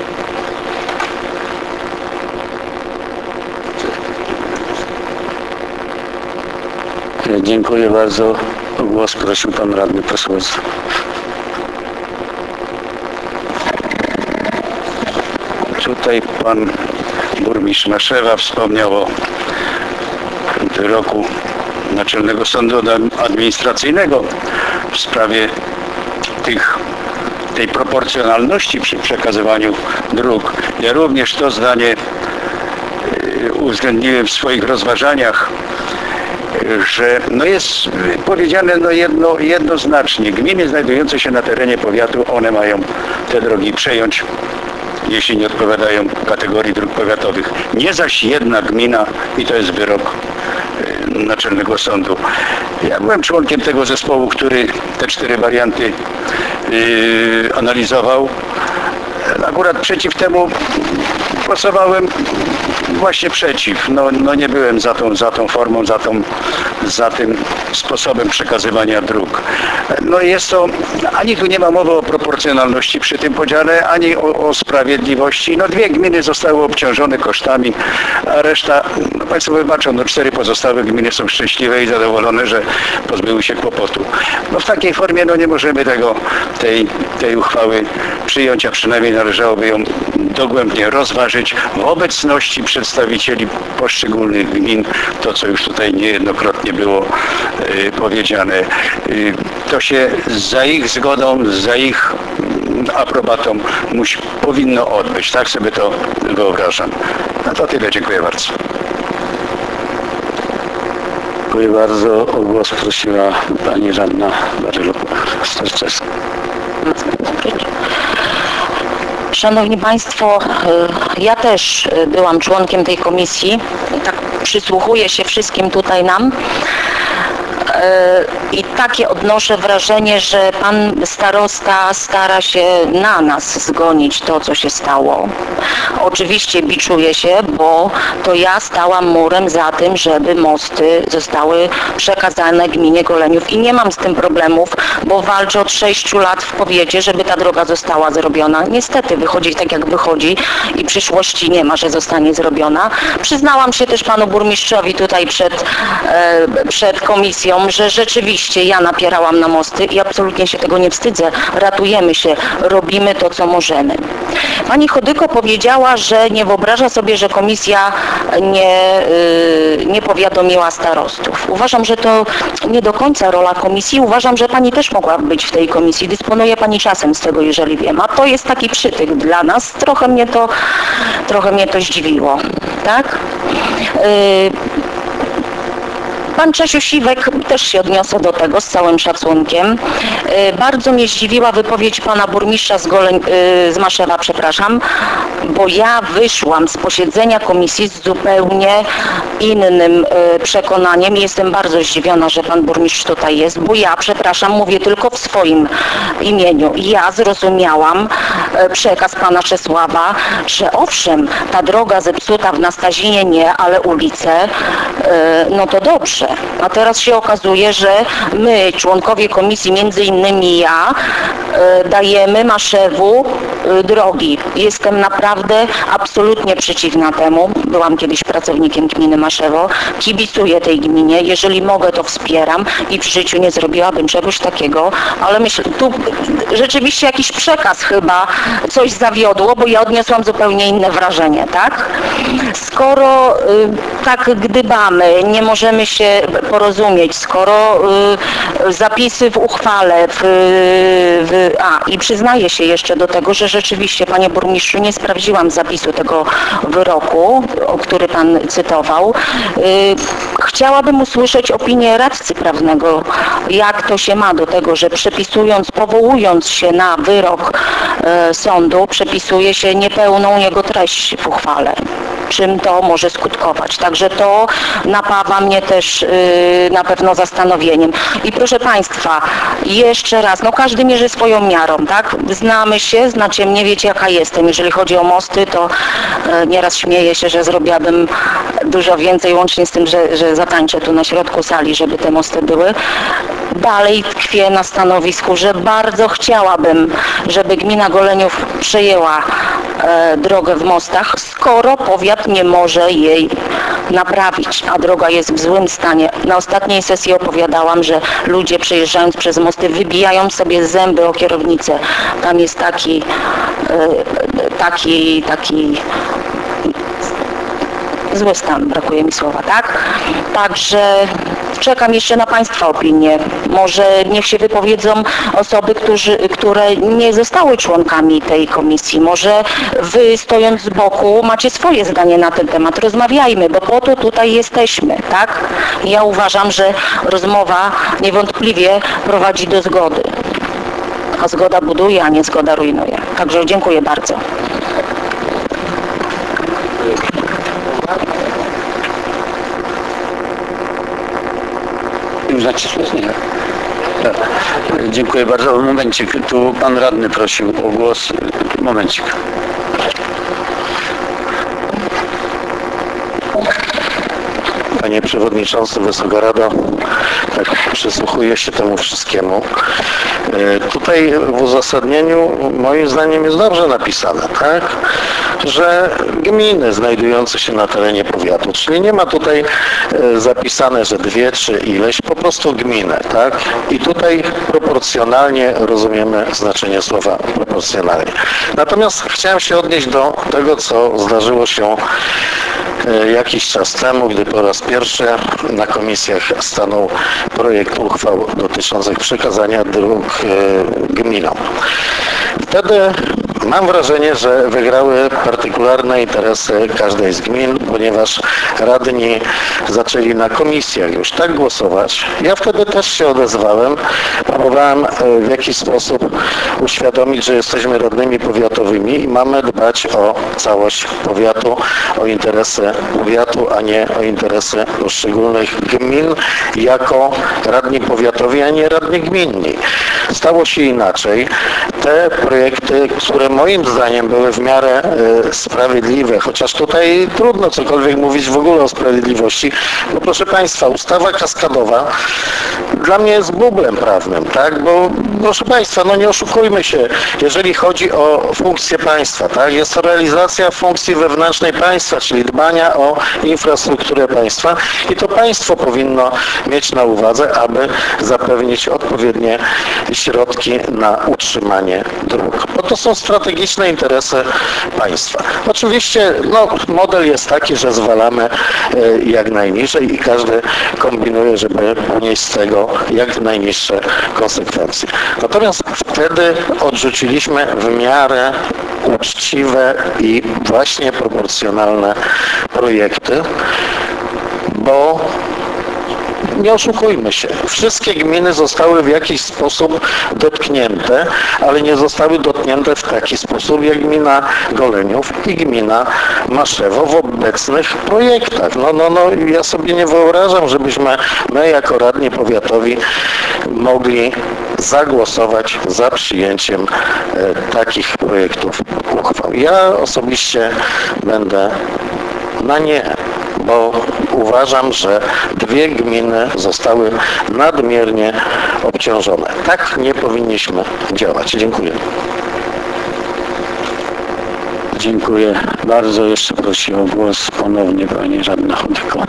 Dziękuję bardzo. O głos prosił pan radny. Proszę bardzo. Tutaj pan burmistrz Maszewa wspomniał o wyroku Naczelnego Sądu Administracyjnego w sprawie tych, tej proporcjonalności przy przekazywaniu dróg. Ja również to zdanie uwzględniłem w swoich rozważaniach, że no jest powiedziane no jedno, jednoznacznie, gminy znajdujące się na terenie powiatu, one mają te drogi przejąć, jeśli nie odpowiadają kategorii dróg powiatowych. Nie zaś jedna gmina, i to jest wyrok Naczelnego Sądu. Ja byłem członkiem tego zespołu, który te cztery warianty yy, analizował. Akurat przeciw temu głosowałem właśnie przeciw. No, no nie byłem za tą, za tą formą, za, tą, za tym sposobem przekazywania dróg. No jest to, ani tu nie ma mowy o proporcjonalności przy tym podziale, ani o, o sprawiedliwości. No dwie gminy zostały obciążone kosztami, a reszta, no Państwo wybaczą, no cztery pozostałe gminy są szczęśliwe i zadowolone, że pozbyły się kłopotu. No w takiej formie no nie możemy tego, tej, tej uchwały przyjąć, a przynajmniej należałoby ją dogłębnie rozważyć w obecności przedstawicieli poszczególnych gmin, to co już tutaj niejednokrotnie było y, powiedziane. Y, to się za ich zgodą, za ich aprobatą musi, powinno odbyć. Tak sobie to wyobrażam. No to tyle. Dziękuję bardzo. Dziękuję bardzo. O głos prosiła pani radna Barylo-Starczewska. Szanowni Państwo, ja też byłam członkiem tej komisji. Tak przysłuchuję się wszystkim tutaj nam. I takie odnoszę wrażenie, że pan starosta stara się na nas zgonić to, co się stało. Oczywiście biczuję się, bo to ja stałam murem za tym, żeby mosty zostały przekazane gminie Goleniów i nie mam z tym problemów, bo walczę od sześciu lat w powiecie, żeby ta droga została zrobiona. Niestety wychodzi tak, jak wychodzi i przyszłości nie ma, że zostanie zrobiona. Przyznałam się też panu burmistrzowi tutaj przed, e, przed komisją, że rzeczywiście ja napierałam na mosty i absolutnie się tego nie wstydzę. Ratujemy się, robimy to, co możemy. Pani Chodyko powiedziała, że nie wyobraża sobie, że komisja nie, yy, nie powiadomiła starostów. Uważam, że to nie do końca rola komisji. Uważam, że pani też mogła być w tej komisji. Dysponuje pani czasem z tego, jeżeli wiem. A to jest taki przytyk dla nas. Trochę mnie to, trochę mnie to zdziwiło. Tak? Yy, Pan Czesiu Siwek, też się odniosę do tego z całym szacunkiem. Bardzo mnie zdziwiła wypowiedź pana burmistrza z, Goleń, z Maszewa, przepraszam, bo ja wyszłam z posiedzenia komisji z zupełnie innym przekonaniem i jestem bardzo zdziwiona, że pan burmistrz tutaj jest, bo ja, przepraszam, mówię tylko w swoim imieniu. Ja zrozumiałam przekaz pana Czesława, że owszem, ta droga zepsuta w Nastazinie nie, ale ulice, no to dobrze. A teraz się okazuje, że my, członkowie komisji, między innymi ja, dajemy Maszewu drogi. Jestem naprawdę absolutnie przeciwna temu. Byłam kiedyś pracownikiem gminy Maszewo. Kibicuję tej gminie. Jeżeli mogę, to wspieram i w życiu nie zrobiłabym czegoś takiego, ale myślę, tu rzeczywiście jakiś przekaz chyba coś zawiodło, bo ja odniosłam zupełnie inne wrażenie, tak? Skoro y, tak gdybamy, nie możemy się porozumieć, skoro y, zapisy w uchwale w, w, a i przyznaję się jeszcze do tego, że rzeczywiście, panie burmistrzu, nie sprawdziłam zapisu tego wyroku, o który pan cytował. Y, chciałabym usłyszeć opinię radcy prawnego, jak to się ma do tego, że przepisując, powołując się na wyrok y, sądu, przepisuje się niepełną jego treść w uchwale. Czym to może skutkować. Także to napawa mnie też yy, na pewno zastanowieniem. I proszę Państwa, jeszcze raz, no każdy mierzy swoją miarą, tak? Znamy się, znacie mnie, wiecie jaka jestem. Jeżeli chodzi o mosty, to yy, nieraz śmieję się, że zrobiłabym dużo więcej, łącznie z tym, że, że zatańczę tu na środku sali, żeby te mosty były. Dalej tkwię na stanowisku, że bardzo chciałabym, żeby gmina Goleniów przejęła e, drogę w mostach, skoro powiat nie może jej naprawić, a droga jest w złym stanie. Na ostatniej sesji opowiadałam, że ludzie przejeżdżając przez mosty wybijają sobie zęby o kierownicę. Tam jest taki, e, taki, taki zły stan, brakuje mi słowa, tak? Także czekam jeszcze na Państwa opinię. Może niech się wypowiedzą osoby, którzy, które nie zostały członkami tej komisji. Może Wy, stojąc z boku, macie swoje zdanie na ten temat. Rozmawiajmy, bo po to tutaj jesteśmy, tak? Ja uważam, że rozmowa niewątpliwie prowadzi do zgody. A zgoda buduje, a nie zgoda rujnuje. Także dziękuję bardzo. Już nacisłeś? Nie. Tak. Dziękuję bardzo. Momencik, tu pan radny prosił o głos. Momencik. Panie Przewodniczący, Wysoka Rado, tak przysłuchuję się temu wszystkiemu. E, tutaj w uzasadnieniu moim zdaniem jest dobrze napisane, tak, że gminy znajdujące się na terenie powiatu, czyli nie ma tutaj e, zapisane, że dwie czy ileś, po prostu gminy, tak, i tutaj proporcjonalnie rozumiemy znaczenie słowa proporcjonalnie. Natomiast chciałem się odnieść do tego, co zdarzyło się e, jakiś czas temu, gdy po raz pierwszy na komisjach stanął projekt uchwał dotyczących przekazania dróg e, gminom. Wtedy mam wrażenie, że wygrały partykularne interesy każdej z gmin, ponieważ radni zaczęli na komisjach już tak głosować. Ja wtedy też się odezwałem, próbowałem w jakiś sposób uświadomić, że jesteśmy radnymi powiatowymi i mamy dbać o całość powiatu, o interesy powiatu, a nie o interesy poszczególnych gmin jako radni powiatowi, a nie radni gminni. Stało się inaczej. Te projekty, które moim zdaniem były w miarę y, sprawiedliwe, chociaż tutaj trudno cokolwiek mówić w ogóle o sprawiedliwości, bo proszę Państwa, ustawa kaskadowa dla mnie jest bublem prawnym, tak, bo proszę Państwa, no nie oszukujmy się, jeżeli chodzi o funkcję państwa, tak, jest to realizacja funkcji wewnętrznej państwa, czyli dbania o infrastrukturę państwa i to państwo powinno mieć na uwadze, aby zapewnić odpowiednie środki na utrzymanie dróg, bo to są strategiczne interesy państwa. Oczywiście no, model jest taki, że zwalamy y, jak najniżej i każdy kombinuje, żeby ponieść z tego jak najniższe konsekwencje. Natomiast wtedy odrzuciliśmy w miarę uczciwe i właśnie proporcjonalne projekty, bo nie oszukujmy się, wszystkie gminy zostały w jakiś sposób dotknięte, ale nie zostały dotknięte w taki sposób jak gmina Goleniów i gmina Maszewo w obecnych projektach. No, no, no, ja sobie nie wyobrażam, żebyśmy my jako radni powiatowi mogli zagłosować za przyjęciem e, takich projektów uchwał. Ja osobiście będę na nie, bo uważam, że dwie gminy zostały nadmiernie obciążone. Tak nie powinniśmy działać. Dziękuję. Dziękuję bardzo. Jeszcze proszę o głos ponownie pani radna Chodyko.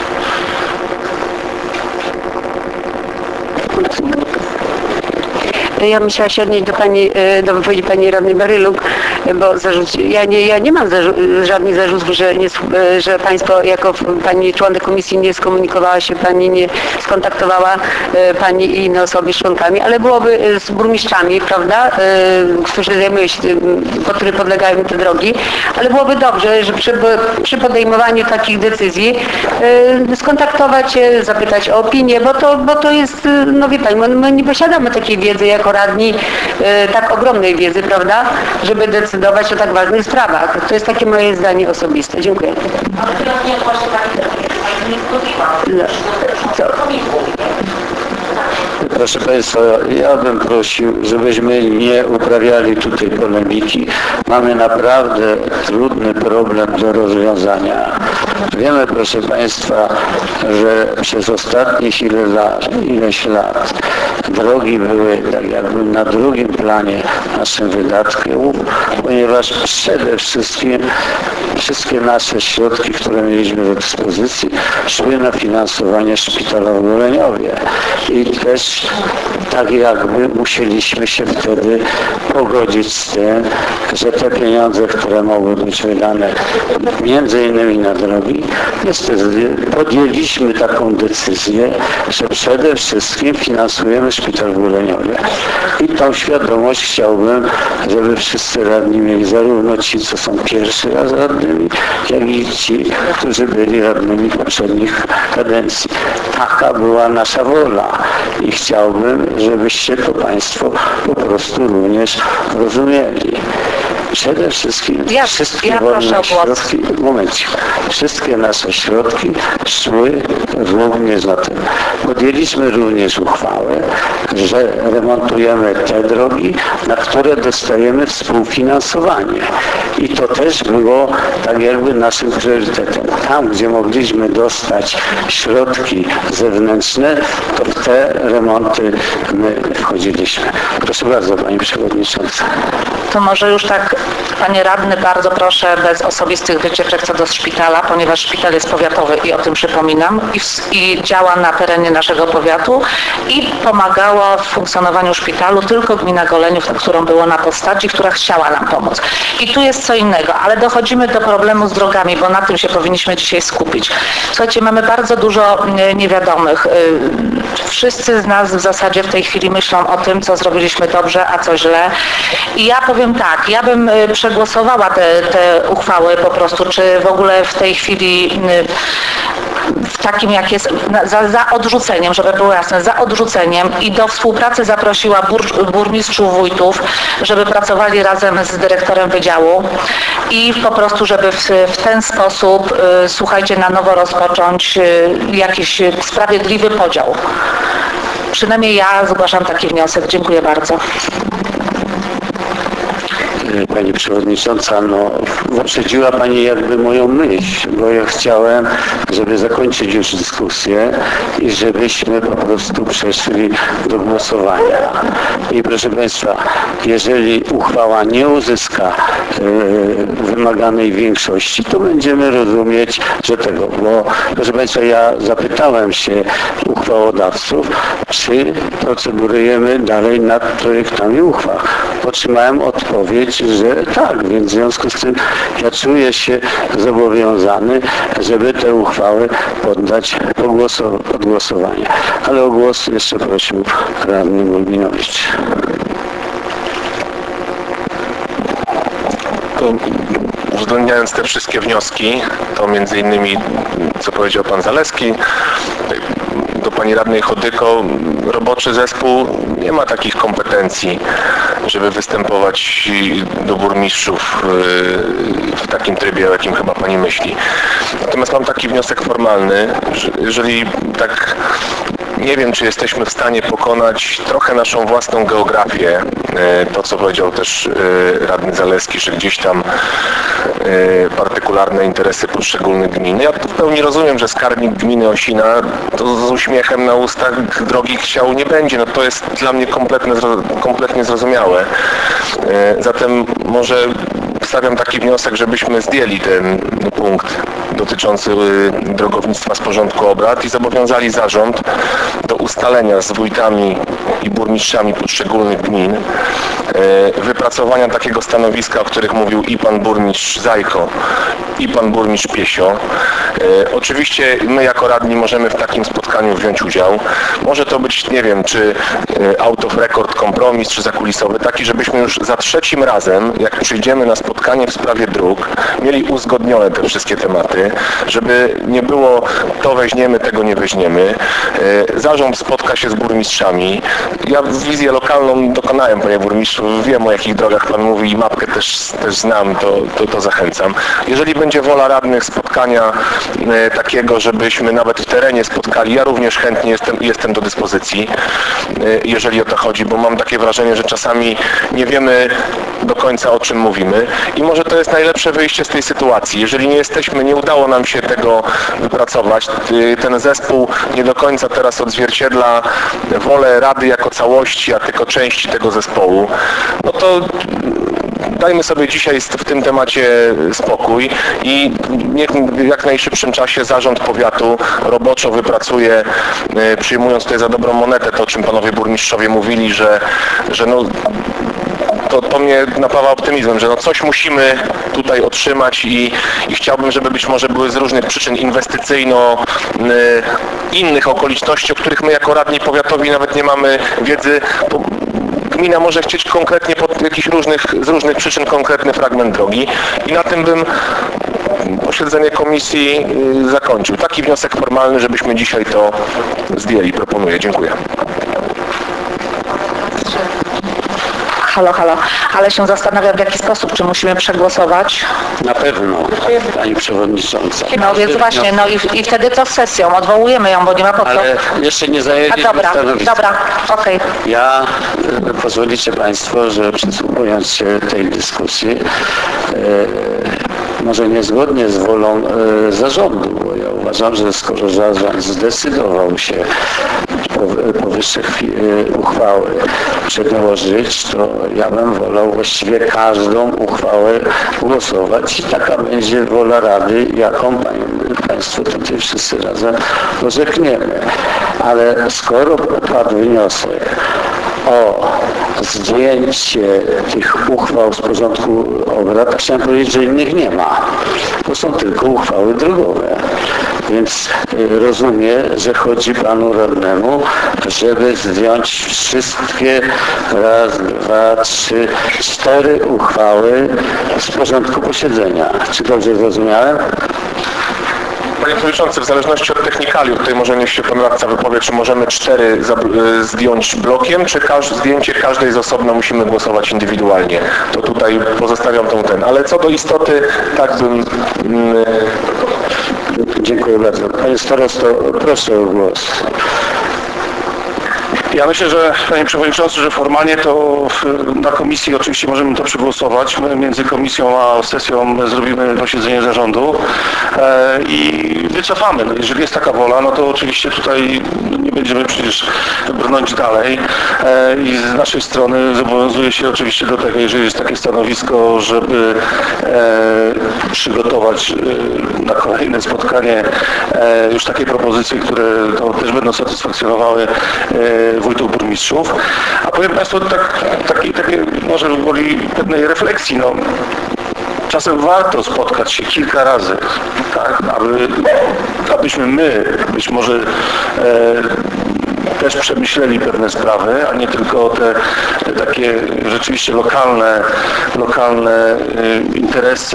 Ja musiała się odnieść do pani, do wypowiedzi pani radnej Baryluk, bo zarzuci, ja, nie, ja nie mam zarzu, żadnych zarzutów, że, nie, że państwo jako pani członek komisji nie skomunikowała się, pani nie skontaktowała pani i inne osoby z członkami, ale byłoby z burmistrzami, prawda, którzy zajmują się tym, pod których podlegają te drogi, ale byłoby dobrze, że przy, przy podejmowaniu takich decyzji skontaktować się, zapytać o opinię, bo to, bo to jest, no wie pani, my nie posiadamy takiej wiedzy jako radni, tak ogromnej wiedzy, prawda, żeby decydować o tak ważnych sprawach. To jest takie moje zdanie osobiste. Dziękuję. Co? Proszę Państwa, ja bym prosił, żebyśmy nie uprawiali tutaj polemiki. Mamy naprawdę trudny problem do rozwiązania. Wiemy, proszę Państwa, że przez ostatnich ile lat, ileś lat drogi były tak jakby na drugim planie naszym wydatków, ponieważ przede wszystkim wszystkie nasze środki, które mieliśmy do dyspozycji, szły na finansowanie szpitala w Goleniowie. I też tak jakby musieliśmy się wtedy pogodzić z tym, że te pieniądze, które mogły być wydane między innymi na drogi, niestety podjęliśmy taką decyzję, że przede wszystkim finansujemy szpital w Goleniowie. I tą świadomość chciałbym, żeby wszyscy radni mieli, zarówno ci, co są pierwszy raz radnymi, jak i ci, którzy byli radnymi poprzednich kadencji. Taka była nasza wola i chciałbym, żebyście to Państwo po prostu również rozumieli. Przede wszystkim Ja- wszystkie ja wolne proszę o głos. środki, momencie, wszystkie nasze środki szły również na tym. Podjęliśmy również uchwałę, że remontujemy te drogi, na które dostajemy współfinansowanie. I to też było tak jakby naszym priorytetem. Tam, gdzie mogliśmy dostać środki zewnętrzne, to w te remonty my wchodziliśmy. Proszę bardzo, Pani Przewodnicząca. To może już tak, Panie Radny, bardzo proszę, bez osobistych wycieczek co do szpitala, ponieważ szpital jest powiatowy i o tym przypominam i, w, i działa na terenie naszego powiatu i pomagała w funkcjonowaniu szpitalu tylko gmina Goleniów, na którą było na postaci, która chciała nam pomóc. I tu jest co innego, ale dochodzimy do problemu z drogami, bo na tym się powinniśmy dzisiaj skupić. Słuchajcie, mamy bardzo dużo e, niewiadomych. E, Wszyscy z nas w zasadzie w tej chwili myślą o tym, co zrobiliśmy dobrze, a co źle. I ja powiem tak, ja bym e, przegłosowała te, te uchwały po prostu, czy w ogóle w tej chwili e, w takim jak jest, na- za, za odrzuceniem, żeby było jasne, za odrzuceniem i do współpracy zaprosiła bur, burmistrzów, wójtów, żeby pracowali razem z dyrektorem wydziału i po prostu, żeby w, w ten sposób, y, słuchajcie, na nowo rozpocząć y, jakiś sprawiedliwy podział. Przynajmniej ja zgłaszam taki wniosek. Dziękuję bardzo. Pani Przewodnicząca, no uprzedziła Pani jakby moją myśl, bo ja chciałem, żeby zakończyć już dyskusję i żebyśmy po prostu przeszli do głosowania. I proszę Państwa, jeżeli uchwała nie uzyska e, wymaganej większości, to będziemy rozumieć, że tego, bo proszę Państwa, ja zapytałem się uchwałodawców, czy procedujemy dalej nad projektami uchwał. Otrzymałem odpowiedź, że tak, więc w związku z tym ja czuję się zobowiązany, żeby te uchwały poddać pod głosowanie. Ale o głos jeszcze prosił radny Gulbinowicz. To uwzględniając te wszystkie wnioski, to między innymi, co powiedział Pan Zaleski, do Pani Radnej Chodyko, roboczy zespół nie ma takich kompetencji, żeby występować do burmistrzów w takim trybie, o jakim chyba Pani myśli. Natomiast mam taki wniosek formalny, że jeżeli tak nie wiem, czy jesteśmy w stanie pokonać trochę naszą własną geografię, to co powiedział też radny Zaleski, że gdzieś tam partykularne interesy poszczególnych gmin. Ja w pełni rozumiem, że skarbnik gminy Osina to z uśmiechem na ustach drogi chciał nie będzie. No to jest dla mnie kompletnie, kompletnie zrozumiałe. Zatem może stawiam taki wniosek, żebyśmy zdjęli ten punkt dotyczący drogownictwa z porządku obrad i zobowiązali zarząd do ustalenia z wójtami i burmistrzami poszczególnych gmin wypracowania takiego stanowiska, o których mówił i pan burmistrz Zajko, i pan burmistrz Piesio. Oczywiście my jako radni możemy w takim spotkaniu wziąć udział. Może to być, nie wiem, czy out of record kompromis, czy zakulisowy, taki, żebyśmy już za trzecim razem, jak przyjdziemy na spotkanie w sprawie dróg, mieli uzgodnione te wszystkie tematy, żeby nie było to weźmiemy, tego nie weźmiemy. Zarząd spotka się z burmistrzami. Ja wizję lokalną dokonałem, panie burmistrzu, wiem, o jakich drogach pan mówi i mapkę też, też znam, to, to, to zachęcam. Jeżeli będzie wola radnych spotkania e, takiego, żebyśmy nawet w terenie spotkali, ja również chętnie jestem, jestem do dyspozycji, e, jeżeli o to chodzi, bo mam takie wrażenie, że czasami nie wiemy do końca, o czym mówimy i może to jest najlepsze wyjście z tej sytuacji. Jeżeli nie jesteśmy, nie udało nam się tego wypracować, ten zespół nie do końca teraz odzwierciedla wolę Rady jako całości, a tylko części tego zespołu, no to dajmy sobie dzisiaj w tym temacie spokój i niech w jak najszybszym czasie zarząd powiatu roboczo wypracuje, przyjmując tutaj za dobrą monetę to, o czym panowie burmistrzowie mówili, że, że no, to, to mnie napawa optymizmem, że no coś musimy tutaj otrzymać i, i chciałbym, żeby być może były z różnych przyczyn inwestycyjno y, innych okoliczności, o których my jako radni powiatowi nawet nie mamy wiedzy. Bo gmina może chcieć konkretnie pod jakichś różnych, z różnych przyczyn konkretny fragment drogi i na tym bym posiedzenie komisji y, zakończył. Taki wniosek formalny, żebyśmy dzisiaj to zdjęli. Proponuję. Dziękuję. Halo, halo, ale się zastanawiam, w jaki sposób, czy musimy przegłosować. Na pewno, pani przewodnicząca. No więc właśnie, no i, i wtedy to z sesją, odwołujemy ją, bo nie ma po co. Ale jeszcze nie A zajęliśmy dobra, stanowiska. dobra, okej. Ja, e, pozwolicie państwo, że przysłuchując się tej dyskusji, e, może niezgodnie z wolą e, zarządu, bo ja uważam, że skoro zarząd zdecydował się po, powyższe e, uchwały przedłożyć, to ja bym wolał właściwie każdą uchwałę głosować i taka będzie wola Rady, jaką państwo tutaj wszyscy razem orzekniemy. Ale skoro padł wniosek o zdjęcie tych uchwał z porządku obrad, chciałem powiedzieć, że innych nie ma. To są tylko uchwały drogowe. Więc rozumiem, że chodzi panu radnemu, żeby zdjąć wszystkie raz, dwa, trzy, cztery uchwały z porządku posiedzenia. Czy dobrze zrozumiałem? Panie Przewodniczący, w zależności od technikaliów, tutaj może niech się pan radca wypowie, czy możemy cztery zdjąć blokiem, czy każ zdjęcie każdej z osobna musimy głosować indywidualnie. To tutaj pozostawiam tą ten. Ale co do istoty, tak bym... Mm, Dziękuję bardzo. Panie starosto, proszę o głos. Ja myślę, że panie przewodniczący, że formalnie to na komisji oczywiście możemy to przegłosować. My między komisją a sesją zrobimy posiedzenie zarządu e, i wycofamy. No, jeżeli jest taka wola, no to oczywiście tutaj nie będziemy przecież brnąć dalej e, i z naszej strony zobowiązuję się oczywiście do tego, jeżeli jest takie stanowisko, żeby e, przygotować e, na kolejne spotkanie e, już takie propozycje, które to też będą satysfakcjonowały e, wójtów burmistrzów. A powiem państwu tak, takiej, takiej może woli pewnej refleksji. No. Czasem warto spotkać się kilka razy, tak, aby, abyśmy my być może e, też przemyśleli pewne sprawy, a nie tylko te, te takie rzeczywiście lokalne, lokalne y, interesy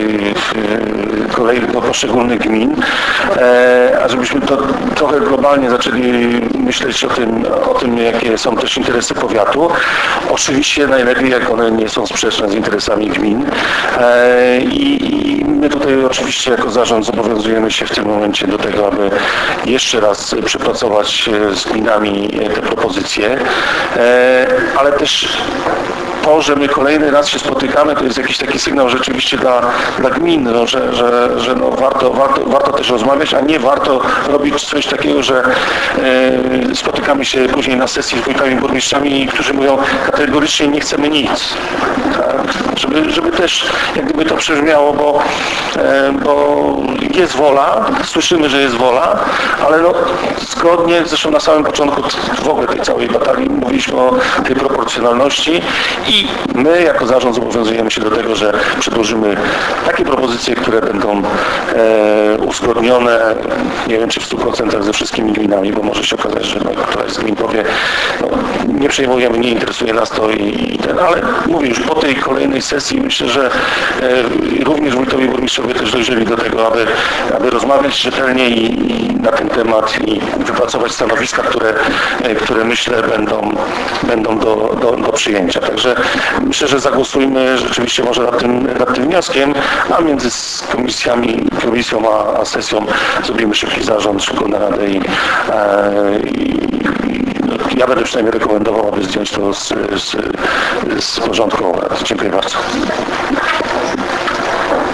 y, kolejnych no, poszczególnych gmin, e, a żebyśmy to trochę globalnie zaczęli myśleć o tym, o tym, jakie są też interesy powiatu. Oczywiście najlepiej, jak one nie są sprzeczne z interesami gmin. E, i, I my tutaj oczywiście jako zarząd zobowiązujemy się w tym momencie do tego, aby jeszcze raz przepracować z gminami te propozycje, ale też to, że my kolejny raz się spotykamy, to jest jakiś taki sygnał rzeczywiście dla, dla gmin, no, że, że, że no warto, warto, warto też rozmawiać, a nie warto robić coś takiego, że e, spotykamy się później na sesji z wójtami, burmistrzami, którzy mówią kategorycznie nie chcemy nic. Tak? Żeby, żeby też jak gdyby to przebrzmiało, bo, e, bo jest wola, słyszymy, że jest wola, ale no, zgodnie, zresztą na samym początku w ogóle tej całej batalii mówiliśmy o tej proporcjonalności i my jako zarząd zobowiązujemy się do tego, że przedłożymy takie propozycje, które będą e, uzgodnione, nie wiem czy w stu procentach ze wszystkimi gminami, bo może się okazać, że no, któraś z gmin powie, no, nie przejmujemy, nie interesuje nas to i, i ten, ale mówię już po tej kolejnej sesji myślę, że e, również wójtowie, burmistrzowie też dojrzeli do tego, aby, aby rozmawiać rzetelnie i, i na ten temat i wypracować stanowiska, które, e, które myślę będą, będą do, do, do przyjęcia. Także myślę, że zagłosujmy rzeczywiście może nad tym, nad tym wnioskiem, a między komisjami, komisją a, a sesją zrobimy szybki zarząd, szybką naradę i, e, i no, ja będę przynajmniej rekomendował, aby zdjąć to z, z, z porządku obrad. Dziękuję bardzo.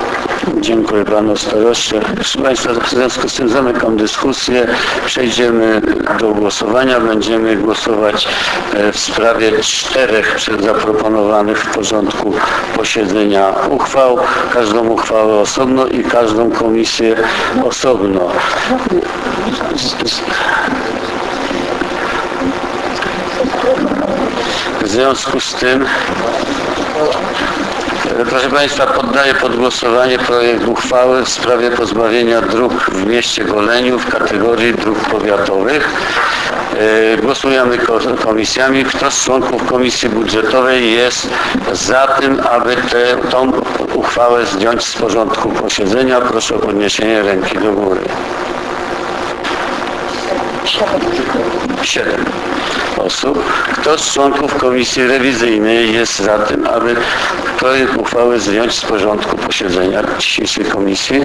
Dziękuję panu staroście. Proszę państwa, w związku z tym zamykam dyskusję. Przejdziemy do głosowania. Będziemy głosować w sprawie czterech zaproponowanych w porządku posiedzenia uchwał. Każdą uchwałę osobno i każdą komisję osobno. W związku z tym, proszę państwa, poddaję pod głosowanie projekt uchwały w sprawie pozbawienia dróg w mieście Goleniu w kategorii dróg powiatowych. Głosujemy komisjami. Kto z członków Komisji Budżetowej jest za tym, aby tę tą uchwałę zdjąć z porządku posiedzenia? Proszę o podniesienie ręki do góry. Siedem osób. Kto z członków Komisji Rewizyjnej jest za tym, aby projekt uchwały zdjąć z porządku posiedzenia dzisiejszej komisji?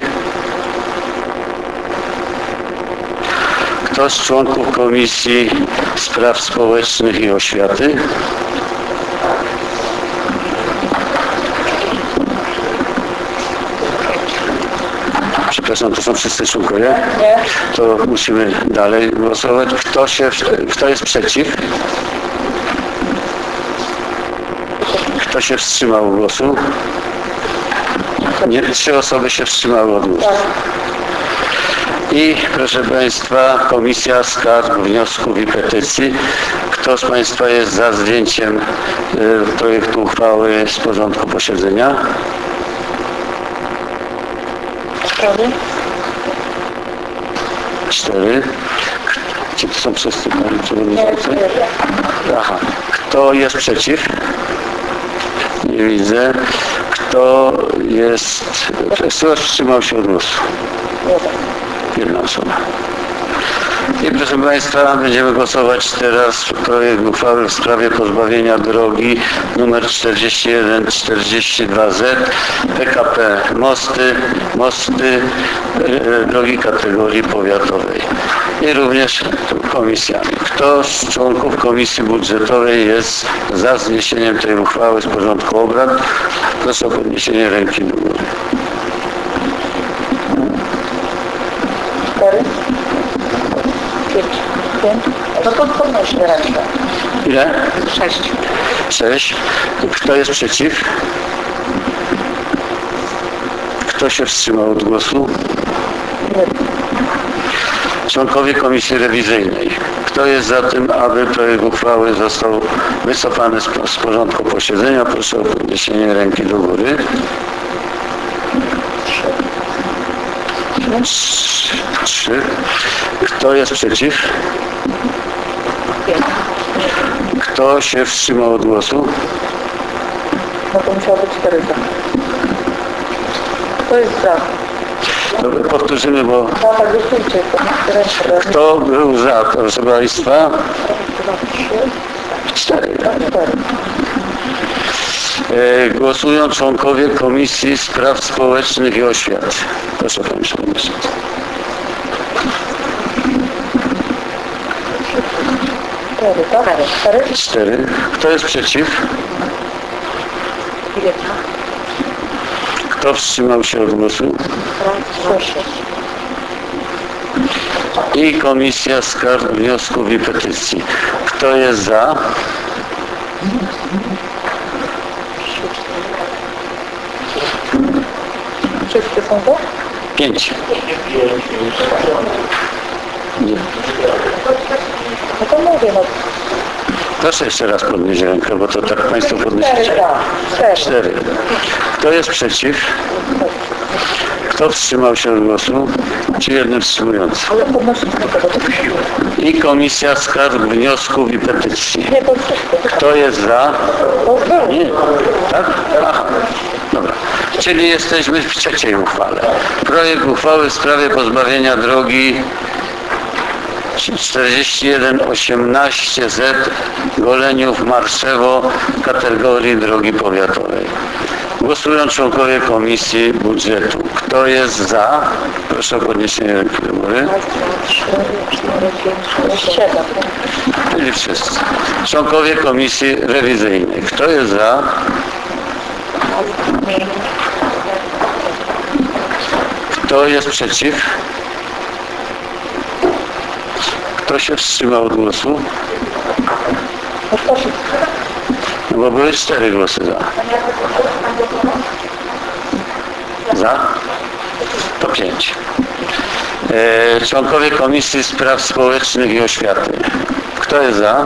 Kto z członków Komisji Spraw Społecznych i Oświaty? Przepraszam, to są wszyscy członkowie? Nie. To musimy dalej głosować. Kto, się, kto jest przeciw? Kto się wstrzymał głosu? Nie, trzy osoby się wstrzymały od głosu. I proszę państwa, Komisja Skarg, Wniosków i Petycji. Kto z państwa jest za zdjęciem y, projektu uchwały z porządku posiedzenia? Cztery. Czy to są wszyscy panie przewodniczący? Aha. Kto jest przeciw? Nie widzę. Kto jest... Kto wstrzymał się od głosu? Jedna osoba. I proszę państwa, będziemy głosować teraz projekt uchwały w sprawie pozbawienia drogi numer czterdzieści jeden czterdzieści dwa Z P K P Mosty, mosty e, drogi kategorii powiatowej. I również komisjami. Kto z członków Komisji Budżetowej jest za zniesieniem tej uchwały z porządku obrad? Proszę o podniesienie ręki do góry. Cztery? Pięć. Pięć? No to podnośnie rękę. Ile? Sześć. Sześć. Kto jest przeciw? Kto się wstrzymał od głosu? Członkowie Komisji Rewizyjnej. Kto jest za tym, aby projekt uchwały został wycofany z, z porządku posiedzenia? Proszę o podniesienie ręki do góry. Trzy. Kto jest przeciw? Kto się wstrzymał od głosu? No to musiało być cztery za. Kto jest za? Dobra, powtórzymy, bo... No tak, głosujcie. Kto był za, proszę państwa? Cztery. E, głosują członkowie Komisji Spraw Społecznych i Oświaty. Proszę Panie Przewodniczący. Cztery. Cztery. Kto jest przeciw? Kto wstrzymał się od głosu? I Komisja Skarg, Wniosków i Petycji. Kto jest za? Wszyscy są za? Pięć. Nie. No to mówię, no. Proszę jeszcze raz podnieść rękę, bo to tak Państwo podnieśliście. Cztery za. Cztery. Kto jest przeciw? Kto wstrzymał się od głosu? Czy jednym wstrzymujący? Ale podnosić tylko do tego siły. I Komisja Skarg, Wniosków i Petycji. Nie, to wszystko. Kto jest za? To był. Nie. Tak? Aha. Dobra. Czyli jesteśmy w trzeciej uchwale. Projekt uchwały w sprawie pozbawienia drogi czterdzieści jeden osiemnaście Z Goleniów Marszewo kategorii drogi powiatowej. Głosują członkowie Komisji Budżetu. Kto jest za? Proszę o podniesienie ręki do góry. Siedem. Czyli wszyscy. Członkowie Komisji Rewizyjnej. Kto jest za? Kto jest przeciw? Kto się wstrzymał od głosu? No bo były cztery głosy za. Za? To pięć. E, członkowie Komisji Spraw Społecznych i Oświaty. Kto jest za?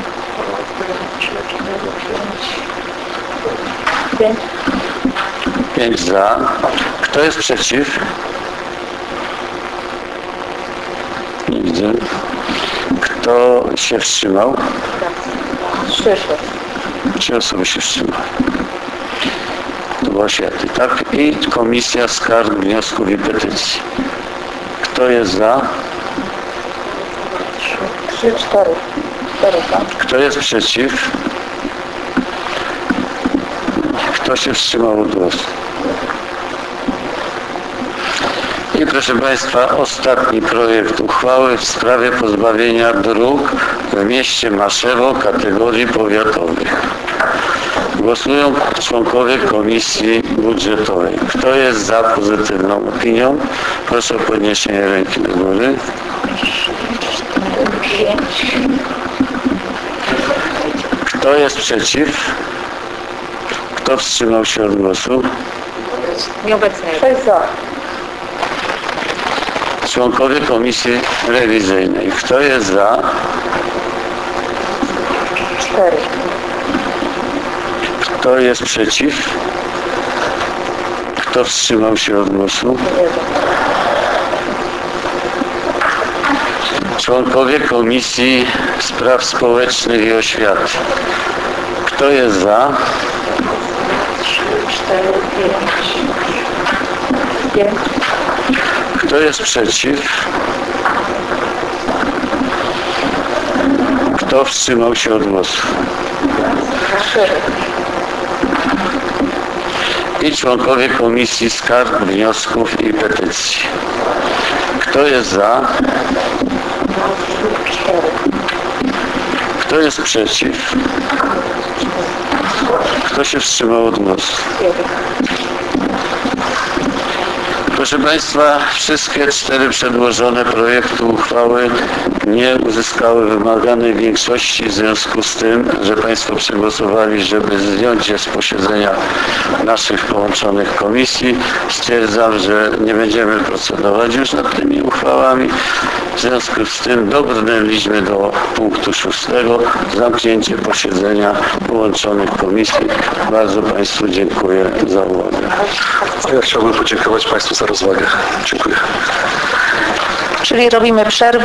Pięć. Pięć za. Kto jest przeciw? Nie widzę. Kto się wstrzymał? Trzy. Trzy osoby się wstrzymały. To było oświaty, tak? I Komisja Skarg, Wniosków i Petycji. Kto jest za? Trzy, cztery. Cztery za. Kto jest przeciw? Kto się wstrzymał od głosu? I proszę Państwa, ostatni projekt uchwały w sprawie pozbawienia dróg w mieście Maszewo kategorii powiatowych. Głosują członkowie Komisji Budżetowej. Kto jest za pozytywną opinią? Proszę o podniesienie ręki do góry. Kto jest przeciw? Kto wstrzymał się od głosu? Nieobecny. Sześć za. Członkowie Komisji Rewizyjnej. Kto jest za? Cztery. Kto jest przeciw? Kto wstrzymał się od głosu? Członkowie Komisji Spraw Społecznych i Oświaty. Kto jest za? Cztery, pięć. Pięć. Kto jest przeciw? Kto wstrzymał się od głosu? Trzy. I członkowie Komisji Skarg, Wniosków i Petycji. Kto jest za? Cztery. Kto jest przeciw? Kto się wstrzymał od głosu? Jeden. Proszę Państwa, wszystkie cztery przedłożone projekty uchwały nie uzyskały wymaganej większości, w związku z tym, że Państwo przegłosowali, żeby zdjąć je z posiedzenia naszych połączonych komisji. Stwierdzam, że nie będziemy procedować już nad tymi uchwałami. W związku z tym dobrnęliśmy do punktu szóstego, zamknięcie posiedzenia połączonych komisji. Bardzo Państwu dziękuję za uwagę. A ja chciałbym podziękować Państwu za rozwagę. Dziękuję. Czyli robimy przerwę.